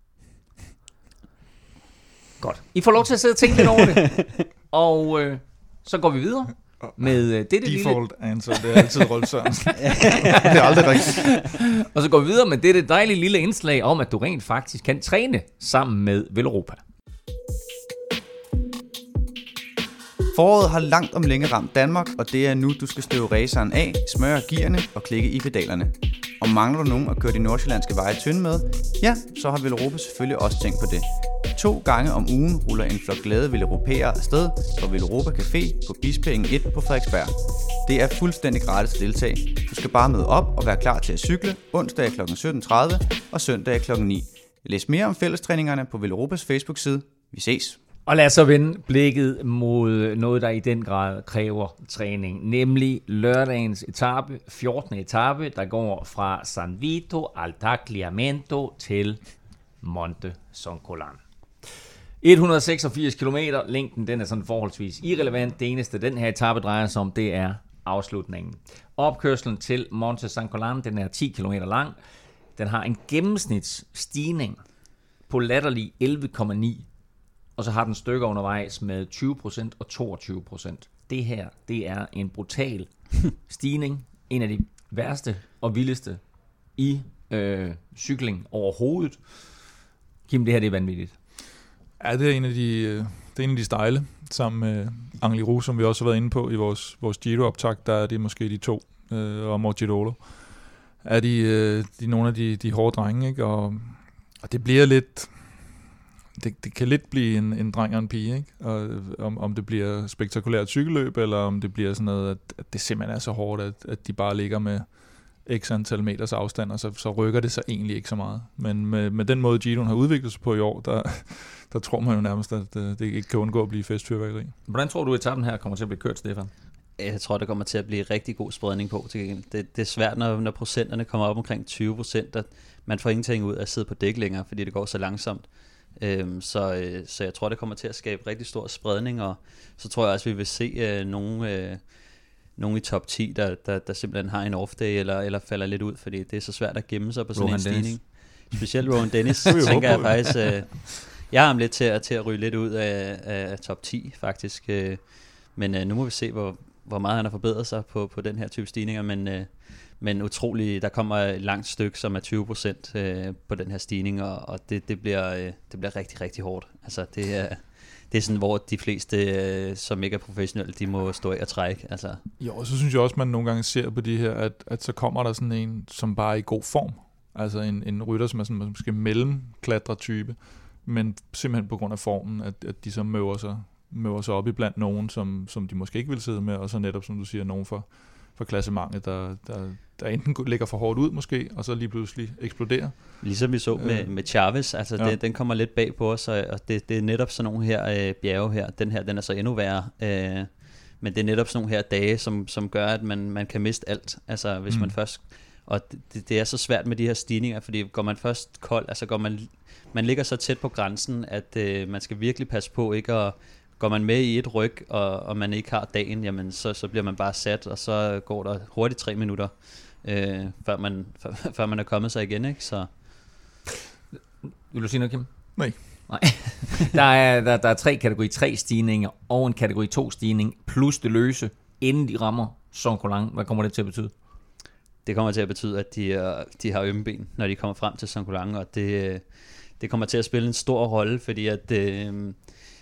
Godt. I får lov til at sidde og tænke lidt over det. Og øh, så går vi videre med øh, det, det Default lille... answer, det er altid Rolf Sørensen. Det er aldrig rigtigt. Og så går vi videre med det, det dejlige lille indslag om, at du rent faktisk kan træne sammen med Velropa. Foråret har langt om længe ramt Danmark, og det er nu, du skal støve raceren af, smøre gearne og klikke i pedalerne. Og mangler du nogen at køre de nordsjællandske veje tynde med, ja, så har Velropa selvfølgelig også tænkt på det. To gange om ugen ruller en flok glade velropæere afsted på Velropa Café på Bispingen et på Frederiksberg. Det er fuldstændig gratis at deltage. Du skal bare møde op og være klar til at cykle onsdag klokken sytten tredive og søndag klokken ni. Læs mere om fællestræningerne på Velropas Facebook-side. Vi ses! Og lad os så vende blikket mod noget, der i den grad kræver træning, nemlig lørdagens etape, fjortende etape, der går fra San Vito al Tagliamento til Monte Soncolan. et hundrede og seksogfirs kilometer, længden den er sådan forholdsvis irrelevant. Det eneste, den her etape drejer sig om, det er afslutningen. Opkørslen til Monte Soncolan, den er ti kilometer lang. Den har en gennemsnitsstigning på latterlig elleve komma ni. Og så har den stykker undervejs med tyve procent og toogtyve procent. Det her, det er en brutal stigning. En af de værste og vildeste i øh, cykling overhovedet. Kim, det her det er vanvittigt. Ja, det er en af de, det er en af de stejle, sammen med Angli Roux, som vi også har været inde på i vores, vores Giro-optakt. Der er det måske de to, øh, og Morgidolo. Er de, øh, de nogle af de, de hårde drenge, ikke? Og, og det bliver lidt... Det, det kan lidt blive en, en dreng og en pige, ikke? Og om, om det bliver spektakulært cykelløb, eller om det bliver sådan noget, at, at det simpelthen er så hårdt, at, at de bare ligger med x antal meters afstand, og så, så rykker det sig egentlig ikke så meget. Men med, med den måde, Giroen har udviklet sig på i år, der, der tror man jo nærmest, at det ikke kan undgå at blive festfyrværkeri. Hvordan tror du, at etappen her kommer til at blive kørt, Stefan? Jeg tror, der kommer til at blive rigtig god spredning på til gengæld. Det, det er svært, når, når procenterne kommer op omkring tyve procent, at man får ingenting ud af at sidde på dæk længere, fordi det går så langsomt. Øhm, så, øh, så jeg tror, det kommer til at skabe rigtig stor spredning, og så tror jeg også, vi vil se øh, nogen, øh, nogen i top ti, der, der, der simpelthen har en off-day, eller, eller falder lidt ud, fordi det er så svært at gemme sig på sådan Rohan en stigning. Dennis. Specielt Rohan Dennis, tænker jeg faktisk. Øh, jeg har ham lidt til at, til at ryge lidt ud af, af top ti, faktisk. Øh, men øh, nu må vi se, hvor, hvor meget han har forbedret sig på, på den her type stigninger, men... Øh, Men utrolig, der kommer et langt stykke, som er tyve procent øh, på den her stigning, og, og det, det, bliver, øh, det bliver rigtig, rigtig hårdt. Altså, det er, det er sådan, hvor de fleste, øh, som ikke er professionelle, de må stå af og trække. Altså. Jo, og så synes jeg også, man nogle gange ser på de her, at, at så kommer der sådan en, som bare er i god form. Altså en, en rytter, som er sådan måske mellemklatrer-type, men simpelthen på grund af formen, at, at de så møver sig, møver sig op i blandt nogen, som, som de måske ikke vil sidde med, og så netop, som du siger, nogen for... for klassementet, der, der, der enten ligger for hårdt ud måske, og så lige pludselig eksploderer. Ligesom vi så med, med Chavez, altså ja. det, den kommer lidt bag på os, og det, det er netop sådan nogle her øh, bjerge her, den her, den er så endnu værre, øh, men det er netop sådan nogle her dage, som, som gør, at man, man kan miste alt, altså hvis mm. man først, og det, det er så svært med de her stigninger, fordi går man først kold, altså går man, man ligger så tæt på grænsen, at øh, man skal virkelig passe på ikke at går man med i et ryg, og, og man ikke har dagen, jamen så, så bliver man bare sat, og så går der hurtigt tre minutter, øh, før, man, før, før man er kommet sig igen, ikke? Så. Vil du sige noget, Kim? Nej. Nej. der, er, der, der er tre kategori tre stigninger, og en kategori to stigning, plus det løse, inden de rammer Soncolan. Hvad kommer det til at betyde? Det kommer til at betyde, at de, er, de har ømme ben, når de kommer frem til Soncolan, og det, det kommer til at spille en stor rolle, fordi at... Øh,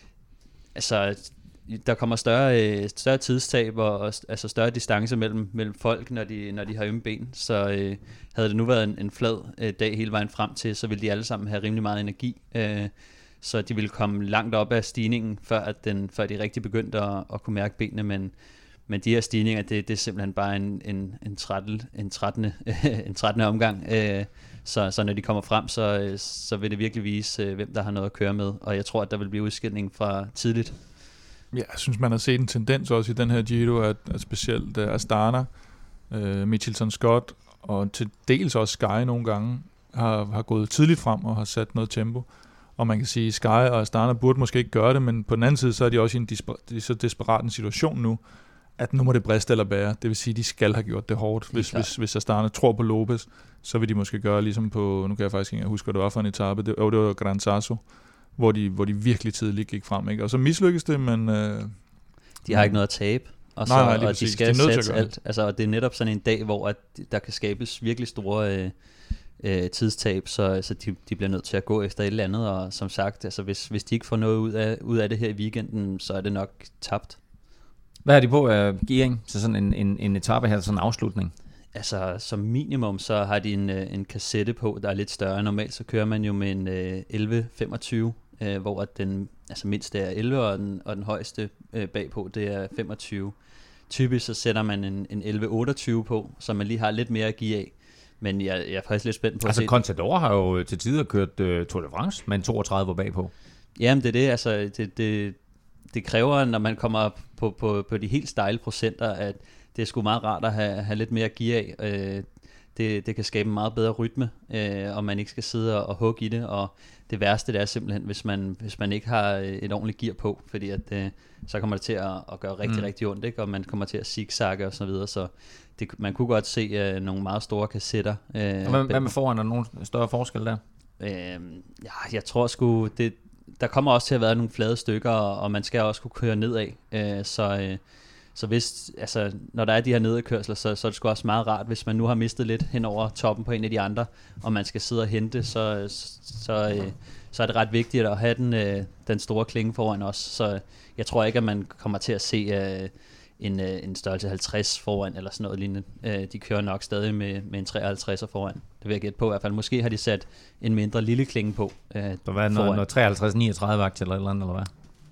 altså, der kommer større, større tidstab og altså større distance mellem, mellem folk, når de, når de har ømme ben. Så øh, havde det nu været en, en flad øh, dag hele vejen frem til, så ville de alle sammen have rimelig meget energi. Øh, så de ville komme langt op af stigningen, før, at den, før de rigtig begyndte at, at kunne mærke benene. Men, men de her stigninger, det, det er simpelthen bare en, en, en, trættel, en, trettende, en trettende omgang. Øh, så, så når de kommer frem, så, så vil det virkelig vise, hvem der har noget at køre med. Og jeg tror, at der vil blive udskilning fra tidligt. Ja, jeg synes, man har set en tendens også i den her Giro, at, at specielt uh, Astana, uh, Mitchelton Scott og til dels også Sky nogle gange har, har gået tidligt frem og har sat noget tempo. Og man kan sige, at Sky og Astana burde måske ikke gøre det, men på den anden side, så er de også i en disper- så desperat en situation nu, at nu må det briste eller bære. Det vil sige, at de skal have gjort det hårdt. Hvis, hvis, hvis Astana tror på Lopez, så vil de måske gøre ligesom på, nu kan jeg faktisk ikke huske, hvad det var for en etape, det, oh, det var Gran Sasso, hvor de, hvor de virkelig tidligt gik frem. Ikke? Og så mislykkes det, men... Øh, de har ikke noget at tabe, og, så, nej, nej, og de skal de sætte alt. Altså, og det er netop sådan en dag, hvor at der kan skabes virkelig store øh, øh, tidstab, så, så de, de bliver nødt til at gå efter et eller andet, og som sagt, altså, hvis, hvis de ikke får noget ud af, ud af det her i weekenden, så er det nok tabt. Hvad har de på af uh, gearing til sådan en, en, en etape her, sådan en afslutning? Altså som minimum, så har de en, en kassette på, der er lidt større. Normalt så kører man jo med en øh, elleve femogtyve, øh, hvor den altså mindste er elleve, og den, og den højeste øh, bagpå, det er femogtyve. Typisk så sætter man en, en elleve otteogtyve på, så man lige har lidt mere at give af. Men jeg, jeg er faktisk lidt spændt på altså, at se... Altså Contador har jo til tider kørt uh, Tour de France med en toogtredive bagpå. Jamen det er det, altså det, det, det kræver, når man kommer på, på, på de helt stejle procenter, at det er sgu meget rart at have, have lidt mere at give af. Øh, det, det kan skabe en meget bedre rytme, øh, og man ikke skal sidde og, og hugge i det. Og det værste, det er simpelthen, hvis man, hvis man ikke har et ordentligt gear på, fordi at, øh, så kommer det til at, at gøre rigtig, mm. rigtig ondt, ikke? Og man kommer til at zigzagge og så videre. Så det, man kunne godt se øh, nogle meget store kassetter. Øh, hvad, hvad med foran? Er der nogen større forskel der? Øh, ja, jeg tror sgu, det, der kommer også til at være nogle flade stykker, og, og man skal også kunne køre nedad. Øh, så... Øh, Så hvis, altså, når der er de her nedekørsler, så, så er det sgu også meget rart, hvis man nu har mistet lidt hen over toppen på en af de andre, og man skal sidde og hente, så, så, øh, så er det ret vigtigt at have den, øh, den store klinge foran os. Så jeg tror ikke, at man kommer til at se øh, en, øh, en størrelse halvtreds foran, eller sådan noget lignende. Øh, de kører nok stadig med, med en treoghalvtredser foran. Det vil jeg gætte på i hvert fald. Måske har de sat en mindre lille klinge på øh, så hvad er noget, noget treoghalvtreds niogtredive vagt eller et eller andet, eller hvad?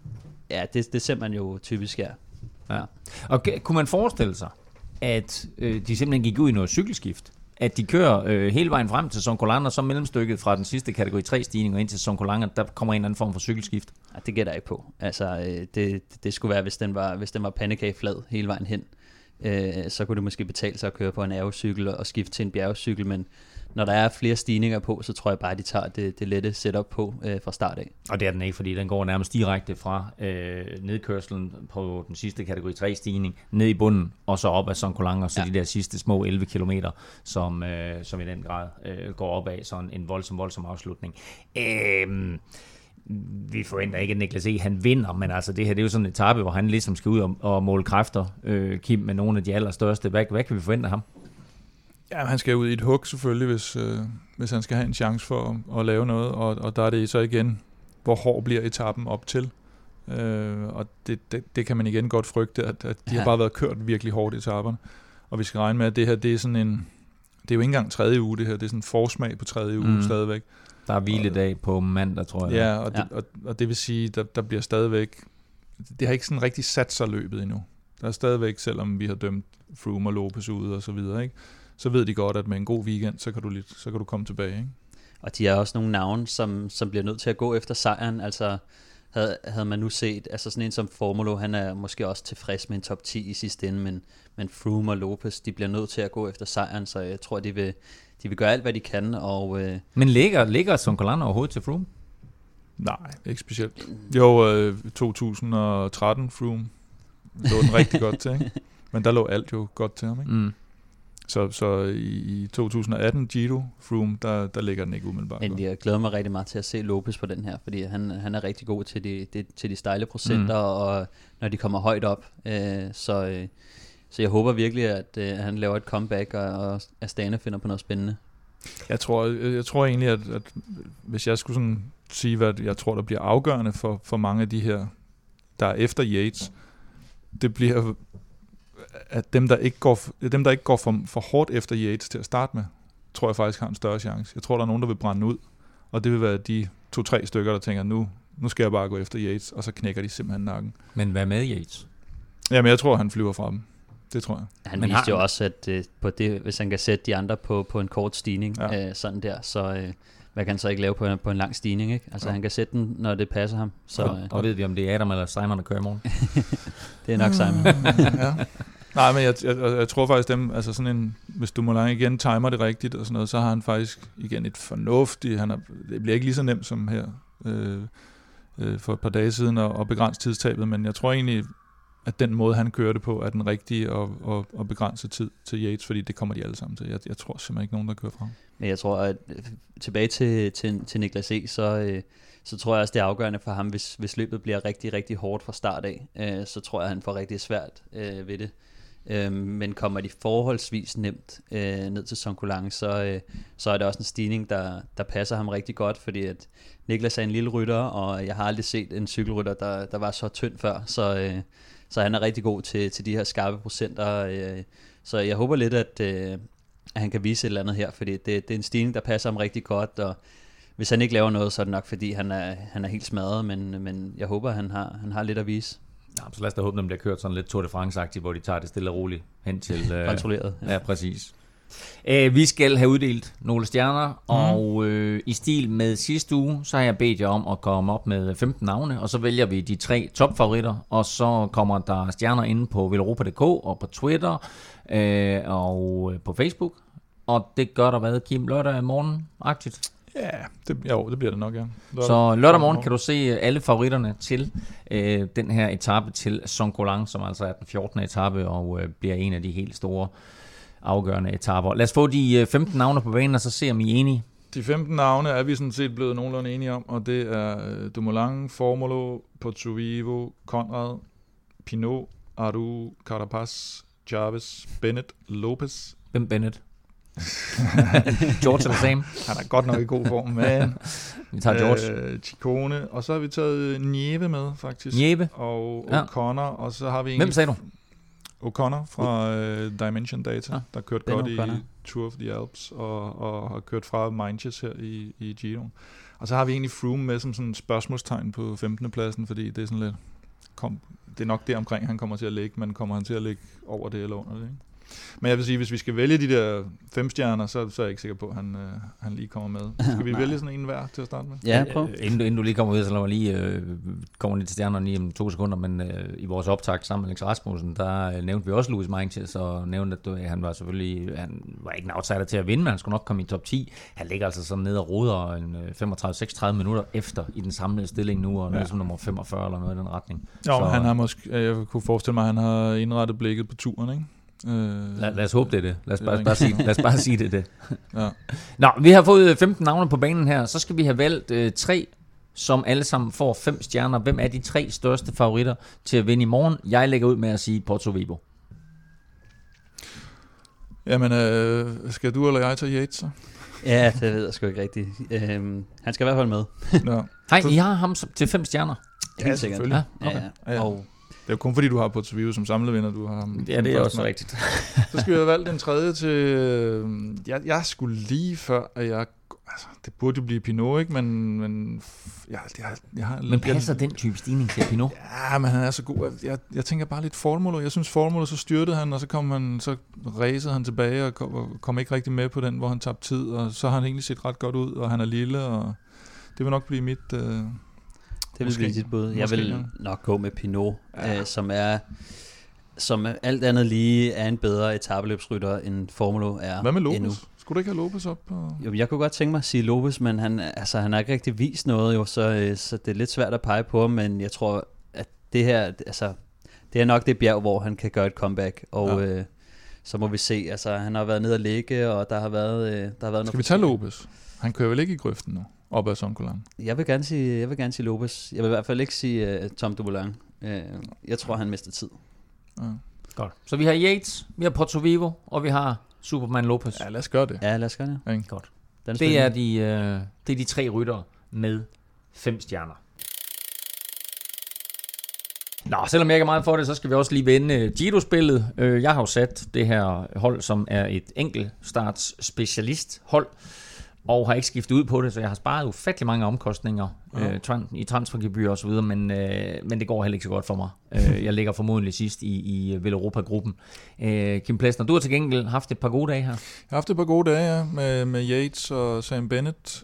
Ja, det, det ser man jo typisk her. Ja. Og kunne man forestille sig, at øh, de simpelthen gik ud i noget cykelskift? at de kører øh, hele vejen frem til Soncolan, og så mellemstykket fra den sidste kategori tre stigning og ind til Soncolan, der kommer en eller anden form for cykelskift? Ja, det gætter jeg ikke på. Altså, øh, det, det skulle være, hvis den var, hvis den var pandekageflad hele vejen hen. Øh, så kunne det måske betale sig at køre på en aerocykel og skifte til en bjergcykel, men når der er flere stigninger på, så tror jeg bare, at de tager det, det lette setup på øh, fra start af. Og det er den ikke, fordi den går nærmest direkte fra øh, nedkørslen på den sidste kategori tre stigning, ned i bunden, og så op ad Soncolan, og så ja. de der sidste små elleve kilometer, som, øh, som i den grad øh, går op af sådan en voldsom, voldsom afslutning. Øh, Vi forventer ikke, at Niklas E. han vinder, men altså det her, det er jo sådan en etape, hvor han ligesom skal ud og, og måle kræfter, øh, Kim, med nogle af de allerstørste. Hvad, hvad kan vi forvente af ham? Ja, han skal ud i et hug selvfølgelig, hvis, øh, hvis han skal have en chance for at, at lave noget, og, og der er det så igen, hvor hård bliver etappen op til. Øh, og det, det, det kan man igen godt frygte, at, at de ja. har bare været kørt virkelig hårdt i etaperne. Og vi skal regne med, at det her, det er sådan en, det er jo ikke engang tredje uge det her, det er sådan en forsmag på tredje uge mm. stadigvæk. Der er hviledag på mandag, tror jeg. Ja, og det, ja. Og, og det vil sige, der, der bliver stadigvæk, det har ikke sådan rigtig sat sig løbet endnu. Der er stadigvæk, selvom vi har dømt Froome og Lopez ud og så videre, ikke? Så ved de godt, at med en god weekend, så kan du, lidt, så kan du komme tilbage. Ikke? Og de har også nogle navne, som, som bliver nødt til at gå efter sejren. Altså havde, havde man nu set, altså sådan en som Formolo, han er måske også tilfreds med en top ti i sidste ende, men, men Froome og Lopez, de bliver nødt til at gå efter sejren, så jeg tror, de vil, de vil gøre alt, hvad de kan. Og, øh... Men ligger, ligger Soncolan overhovedet til Froome? Nej, ikke specielt. Jo, øh, to tusind og tretten Froome lå den rigtig godt til, ikke? Men der lå alt jo godt til ham, ikke? Mm. Så, så i, i to tusind og atten Giro Froome, der, der ligger den ikke umiddelbart. Men jeg glæder mig rigtig meget til at se Lopez på den her, fordi han, han er rigtig god til de, de, til de stejle procenter, mm. og når de kommer højt op. Øh, så, øh, så jeg håber virkelig, at øh, han laver et comeback, og, og Astana finder på noget spændende. Jeg tror, jeg, jeg tror egentlig, at, at hvis jeg skulle sådan sige, hvad jeg tror, der bliver afgørende for, for mange af de her, der er efter Yates, det bliver, at dem, der ikke går, dem, der ikke går for, for hårdt efter Yates til at starte med, tror jeg faktisk har en større chance. Jeg tror, der er nogen, der vil brænde ud, og det vil være de to-tre stykker, der tænker, nu, nu skal jeg bare gå efter Yates, og så knækker de simpelthen nakken. Men hvad med Yates? Jamen, jeg tror, han flyver fra dem. Det tror jeg. Han Men viste har... jo også, at øh, på det, hvis han kan sætte de andre på, på en kort stigning, ja. øh, sådan der, så øh, hvad kan han så ikke lave på en, på en lang stigning, ikke? Altså ja. Han kan sætte den, når det passer ham. Så, og, øh, og ved vi, om det er Adam eller Simon, der kører i morgen? Det er nok Simon. Ja. Nej, men jeg, jeg, jeg tror faktisk dem, altså sådan en, hvis du må lange igen timer det rigtigt og sådan noget, så har han faktisk igen et fornuftigt, han er, det bliver ikke lige så nemt som her øh, øh, for et par dage siden at, at begrænse tidstabet, men jeg tror egentlig, at den måde, han kører det på, er den rigtige at, at, at begrænse tid til Yates, fordi det kommer de alle sammen til. Jeg, jeg tror simpelthen ikke nogen, der kører frem. Men jeg tror, at tilbage til, til, til Niklas E., så, øh, så tror jeg også, det er afgørende for ham, hvis, hvis løbet bliver rigtig, rigtig hårdt fra start af, øh, så tror jeg, han får rigtig svært øh, ved det. Øh, men kommer de forholdsvis nemt øh, ned til Soncolan, så, øh, så er det også en stigning, der, der passer ham rigtig godt, fordi at Niklas er en lille rytter, og jeg har aldrig set en cykelrytter, der, der var så tynd før, så... Øh, Så han er rigtig god til, til de her skarpe procenter. Øh, så jeg håber lidt, at, øh, at han kan vise et eller andet her, fordi det, det er en stigning, der passer ham rigtig godt. Og hvis han ikke laver noget, så er det nok, fordi han er, han er helt smadret, men, men jeg håber, at han har, han har lidt at vise. Ja, så lad os da håbe, at den bliver kørt sådan lidt Tour de France-agtigt, hvor de tager det stille og roligt hen til... Øh, kontrolleret. Ja, ja præcis. Æh, vi skal have uddelt nogle stjerner, mm. og øh, i stil med sidste uge, så har jeg bedt jer om at komme op med femten navne, og så vælger vi de tre topfavoritter, og så kommer der stjerner inde på velropa punktum d k og på Twitter øh, og på Facebook, og det gør der hvad, Kim, lørdag morgen-agtigt? Ja, det, jo, det bliver det nok, ja. Lørdag. Så lørdag morgen kan du se alle favoritterne til øh, den her etape til Soncolan, som altså er den fjortende etape, og øh, bliver en af de helt store afgørende etaper. Lad os få de femten navne på banen, og så se, om I er enige. De femten navne er vi sådan set blevet nogenlunde enige om, og det er uh, Dumoulin, Formolo, Pozzovivo, Conrad, Pinot, Aru, Carapaz, Chavez, Bennett, Lopez. Hvem Bennett? George eller Sam? Han er godt nok i god form, men vi tager George. Uh, Ciccone, og så har vi taget Nieve med, faktisk. Nieve? Og ja. O'Connor, og så har vi en... Hvem sagde du? O'Connor fra uh, Dimension Data, ja, der kørte godt O'Connor. i Tour of the Alps og, og har kørt fra Mainz her i, i Giro. Og så har vi egentlig Froome med som sådan et spørgsmålstegn på femtende pladsen, fordi det er sådan lidt, kom, det er nok der omkring, han kommer til at ligge, men kommer han til at ligge over det eller under det, ikke? Men jeg vil sige, hvis vi skal vælge de der fem stjerner, så, så er jeg ikke sikker på, at han, øh, han lige kommer med. Skal vi vælge sådan en hver til at starte med? Ja, prøv. Inden du, inden du lige kommer ud, så lad mig lige øh, komme lige til stjernerne lige om to sekunder, men øh, i vores optag sammen med Alex Rasmussen, der øh, nævnte vi også Louis Meintjes, og nævnte, at øh, han var selvfølgelig, han var ikke en outsider til at vinde, men han skulle nok komme i top ti. Han ligger altså sådan nede og roder en øh, femogtredive til seksogtredive minutter efter i den samlede stilling nu, og ja. Som nummer femogfyrre eller noget i den retning. Jo, så, han har måske, jeg kunne forestille mig, at han har indrettet blikket på turen, ikke? Øh, lad, lad os håbe det er det. Lad os bare, bare sige, lad os bare sige det er det. Ja. Nå, vi har fået femten navne på banen her. Så skal vi have valgt øh, tre, som alle sammen får fem stjerner. Hvem er de tre største favoritter til at vinde i morgen? Jeg lægger ud med at sige Porto Vivo. Jamen, øh, skal du eller jeg tage Yates så? Ja, det ved jeg sgu ikke rigtigt. Øhm, han skal i hvert fald med. Ja. Hej, I har ham til fem stjerner. Ja, sikkert. Ja, okay. ja, ja. Og det er jo kun fordi, du har Porto Vivo som samlevinder, du har ham. Ja, det er også rigtigt. Så skal vi have valgt den tredje til... Jeg, jeg skulle lige før, at jeg... Altså, det burde jo blive Pinot, ikke? Men... men jeg, jeg, jeg har, men passer jeg, den type stigning til Pinot? Ja, men han er så god. Jeg, jeg tænker bare lidt Formolo. Jeg synes Formolo, så styrtede han, og så kom han, så racede han tilbage, og kom, og kom ikke rigtig med på den, hvor han tabte tid. Og så har han egentlig set ret godt ud, og han er lille, og det vil nok blive mit... Øh, det vil blive dit bud. Jeg vil nok gå med Pinot, ja. øh, som er... som alt andet lige er en bedre etapeløbsrytter, end Formolo er. Hvad med Lopez? Endnu. Skulle du ikke have Lopez op? Og... Jo, jeg kunne godt tænke mig at sige Lopez, men han, altså, han har ikke rigtig vist noget, jo, så, så det er lidt svært at pege på ham, men jeg tror, at det her, altså, det er nok det bjerg, hvor han kan gøre et comeback, og ja. øh, så må vi se, altså, han har været nede at ligge, og der har været, øh, der har været Skal vi tage Lopez? Han kører vel ikke i grøften nu, op ad Soncolan? Jeg vil gerne sige, jeg vil gerne sige Lopez. Jeg vil i hvert fald ikke sige uh, Tom Dumoulin. Uh, jeg tror, han mister tid. Ja. Godt. Så vi har Yates, vi har Porto Vivo, og vi har Superman Lopez. Ja, lad os gøre det. Ja, lad os gøre det. Ja. Godt. Det er, de, øh, det er de tre ryttere med fem stjerner. Nå, selvom jeg ikke er meget for det, så skal vi også lige vende Giro-spillet. Jeg har jo sat det her hold, som er et enkeltstarts specialist hold, og har ikke skiftet ud på det, så jeg har sparet ufattelig mange omkostninger ja. øh, tran- i transfergebyr og så videre, men, øh, men det går heller ikke så godt for mig. øh, jeg ligger formodentlig sidst i, i Veloropa-gruppen. Øh, Kim Plesner, du har til gengæld haft et par gode dage her. Jeg har haft et par gode dage, ja, med, med Yates og Sam Bennett,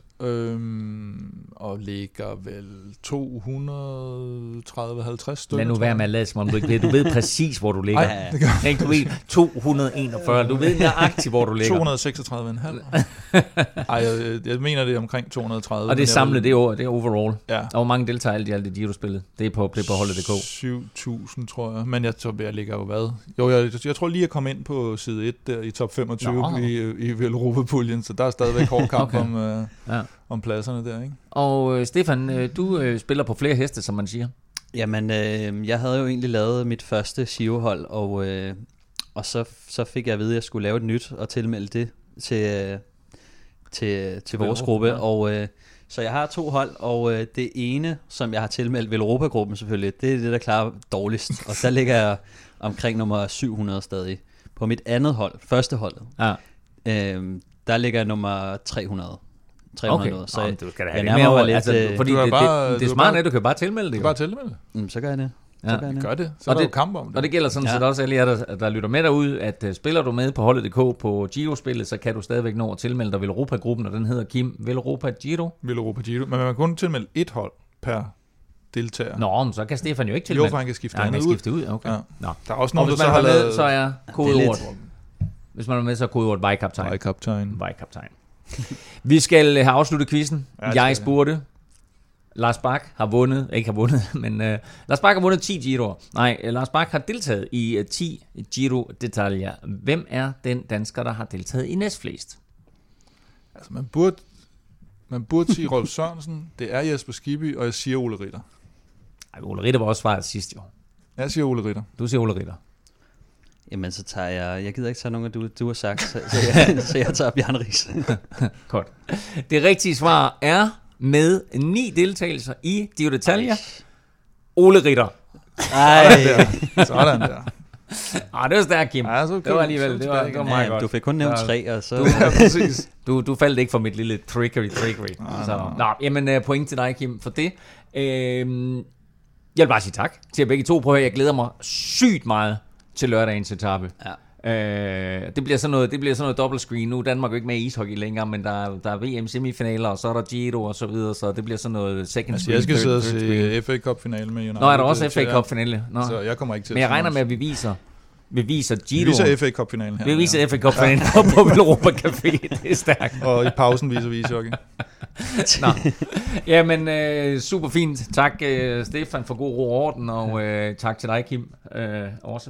øhm, og ligger vel to hundrede tredive til halvtreds stykker. Lad nu være med at lade som om du ikke ved. Du ved præcis, hvor du ligger. Ej, det gør du ved to hundrede enogfyrre. Du ved nøjagtigt, hvor du ligger. to hundrede seksogtredive komma fem. Ej, jeg, jeg mener, det er omkring to hundrede og tredive. Og det er samlet, det er, det er overall. Ja. Og hvor mange deltager alt i alt det Giro-spillet? Det er på, det er på holdet punktum d k. syv tusind, tror jeg. Men jeg tror, jeg ligger jo hvad? Jo, jeg, jeg tror lige, jeg kom ind på side et der i top femogtyve Nå. i, i Veloropa-puljen, så der er stadigvæk hård kamp okay. om, øh, ja. om pladserne der, ikke? Og øh, Stefan, øh, du øh, spiller på flere heste, som man siger. Jamen, øh, jeg havde jo egentlig lavet mit første Giro-hold, og, øh, og så, så fik jeg at vide, at jeg skulle lave et nyt og tilmelde det til, øh, til, til vores gruppe, ja. og øh, så jeg har to hold, og øh, det ene, som jeg har tilmeldt Veloropa-gruppen selvfølgelig, det er det, der klarer dårligst, og der ligger jeg omkring nummer syv hundrede stadig. På mit andet hold, første holdet, ja. øh, der ligger jeg nummer tre hundrede. tre hundrede okay, noget, så oh, du skal da have jeg det mere lidt, altså, fordi det, bare, det, det, det er smart, at du kan bare tilmelde det. Du kan bare tilmelde det. Mm, så gør jeg det. Ja. Så gør, jeg det. Gør det. Så og er der det, jo kamp om det. Og det gælder sådan ja. set også alle jer, der, der lytter med derude, at uh, spiller du med på holdet punktum d k på Giro-spillet, så kan du stadigvæk nå at tilmelde dig Veloropa-gruppen, og den hedder Kim Veloropa Giro. Veloropa Giro. Men man kan kun tilmelde et hold per deltager. Nå, men så kan Stefan jo ikke tilmelde. Jo, for han kan skifte ja, andet ud. skifte ud. Okay. Ja. Nå. Der er også nogen, og hvis der man så har lavet... med, så er kodeordet. Hvis man er med, så er kodeordet vejkaptajn. Vejkaptajn. Vejkaptajn. Vi skal have afsluttet quizzen. Ja, jeg spurgte. Lars Bak har vundet, ikke har vundet, men uh, Lars Bak har vundet ti Giro'er. Nej, Lars Bak har deltaget i uh, ti Giro d'Italia. Hvem er den dansker, der har deltaget i næstflest? Altså, man burde, man burde sige Rolf Sørensen, det er Jesper Skibby, og jeg siger Ole Ritter. Ej, Ole Ritter var også svaret sidst, jo. Jeg siger Ole Ritter. Du siger Ole Ritter. Jamen, så tager jeg... Jeg gider ikke tage nogen af du, du har sagt, så, så, jeg, så jeg tager Bjarne Riis. Godt. Det rigtige svar er med ni deltagelser i Giro d'Italia. Ole Ritter. Ej. Sådan der. Ah, det var stærkt, Kim. Ja, så det var alligevel, det var, det var meget ja, godt. Du fik kun nævnt tre, og så... Du, ja, præcis. Du, du faldt ikke for mit lille trickery, trickery. Ah, så, nå, jamen, point til dig, Kim, for det. Øhm, jeg vil bare sige tak til jer begge to. Prøv at høre, jeg glæder mig sygt meget til lørdagens etape. Øh, det bliver sådan noget, det bliver sådan noget dobbelt screen. Nu er Danmark jo ikke med i ishockey længere, men der, der er V M-semifinaler, og så er der Giro og så videre, så det bliver sådan noget second Altså, screen. jeg skal sidde og third se F A Cup-finale med United. Nå, er der også F A Cup-finale? Nå. Så jeg kommer ikke til at Men jeg se regner noget. med, at vi viser, vi viser Giro. Vi viser F A Cup-finalen her. Vi viser ja. F A Cup-finalen på Velropa Café. Det er stærkt. Og i pausen viser vi ishockey. Nå. Jamen, øh, super fint. Tak, øh, Stefan, for god ro og orden, og øh, tak til dig, Kim, øh, også.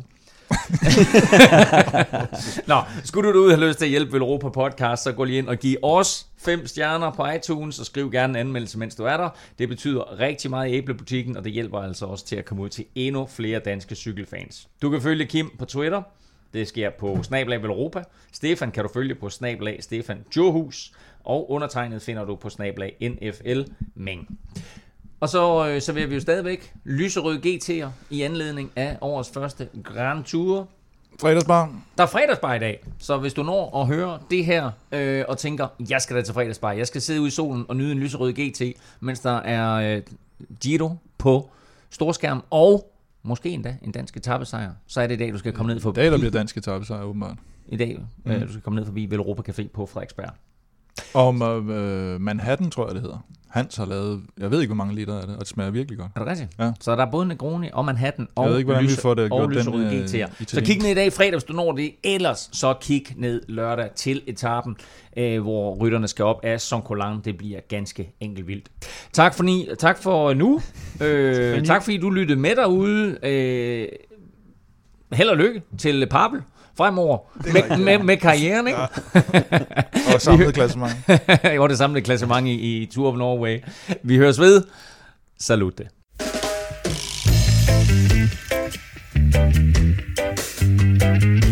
Nå, skulle du derude have lyst til at hjælpe Velropa Podcast, så gå lige ind og giv os fem stjerner på iTunes, og skriv gerne en anmeldelse, mens du er der. Det betyder rigtig meget i Æblebutikken, og det hjælper altså også til at komme ud til endnu flere danske cykelfans. Du kan følge Kim på Twitter. Det sker på snabel-a Velropa. Stefan kan du følge på snabel-a Stefan Johus. Og undertegnet finder du på snabel-a N F L Meng. Og så øh, serverer vi jo stadigvæk lyserøde G T'er i anledning af årets første Grand Tour. Fredagsbar. Der er fredagsbar i dag, så hvis du når at høre det her øh, og tænker, jeg skal da til fredagsbar, jeg skal sidde ude i solen og nyde en lyserød G T, mens der er øh, Giro på storskærm og måske endda en dansk etapesejr, så er det i dag, du skal komme ned forbi. I dag, der bliver dansk etapesejr, åbenbart. I dag, Mm. øh, du skal komme ned forbi Velropa Café på Frederiksberg. Om øh, Manhattan, tror jeg, det hedder. Hans har lavet, jeg ved ikke, hvor mange liter af det, og det smager virkelig godt. Er det rigtigt? Ja. Så der er både Negroni og Manhattan og, Jeg ved ikke, hvordan vi lyse, får det og gjort, den, lyserøde øh, G T'er. Så italiensk. kig ned i dag fredag, hvis du når det. Ellers så kig ned lørdag til etappen, øh, hvor rytterne skal op af Soncolan. Det bliver ganske enkelt vildt. Tak for, ni, tak for nu. øh, tak fordi du lyttede med derude. Øh, held og lykke til Pappel fremover med, med, med karrieren, ikke? Og samlet klassement. Jo, det samlede klassement i, i Tour of Norway. Vi høres ved. Salute. Thank you.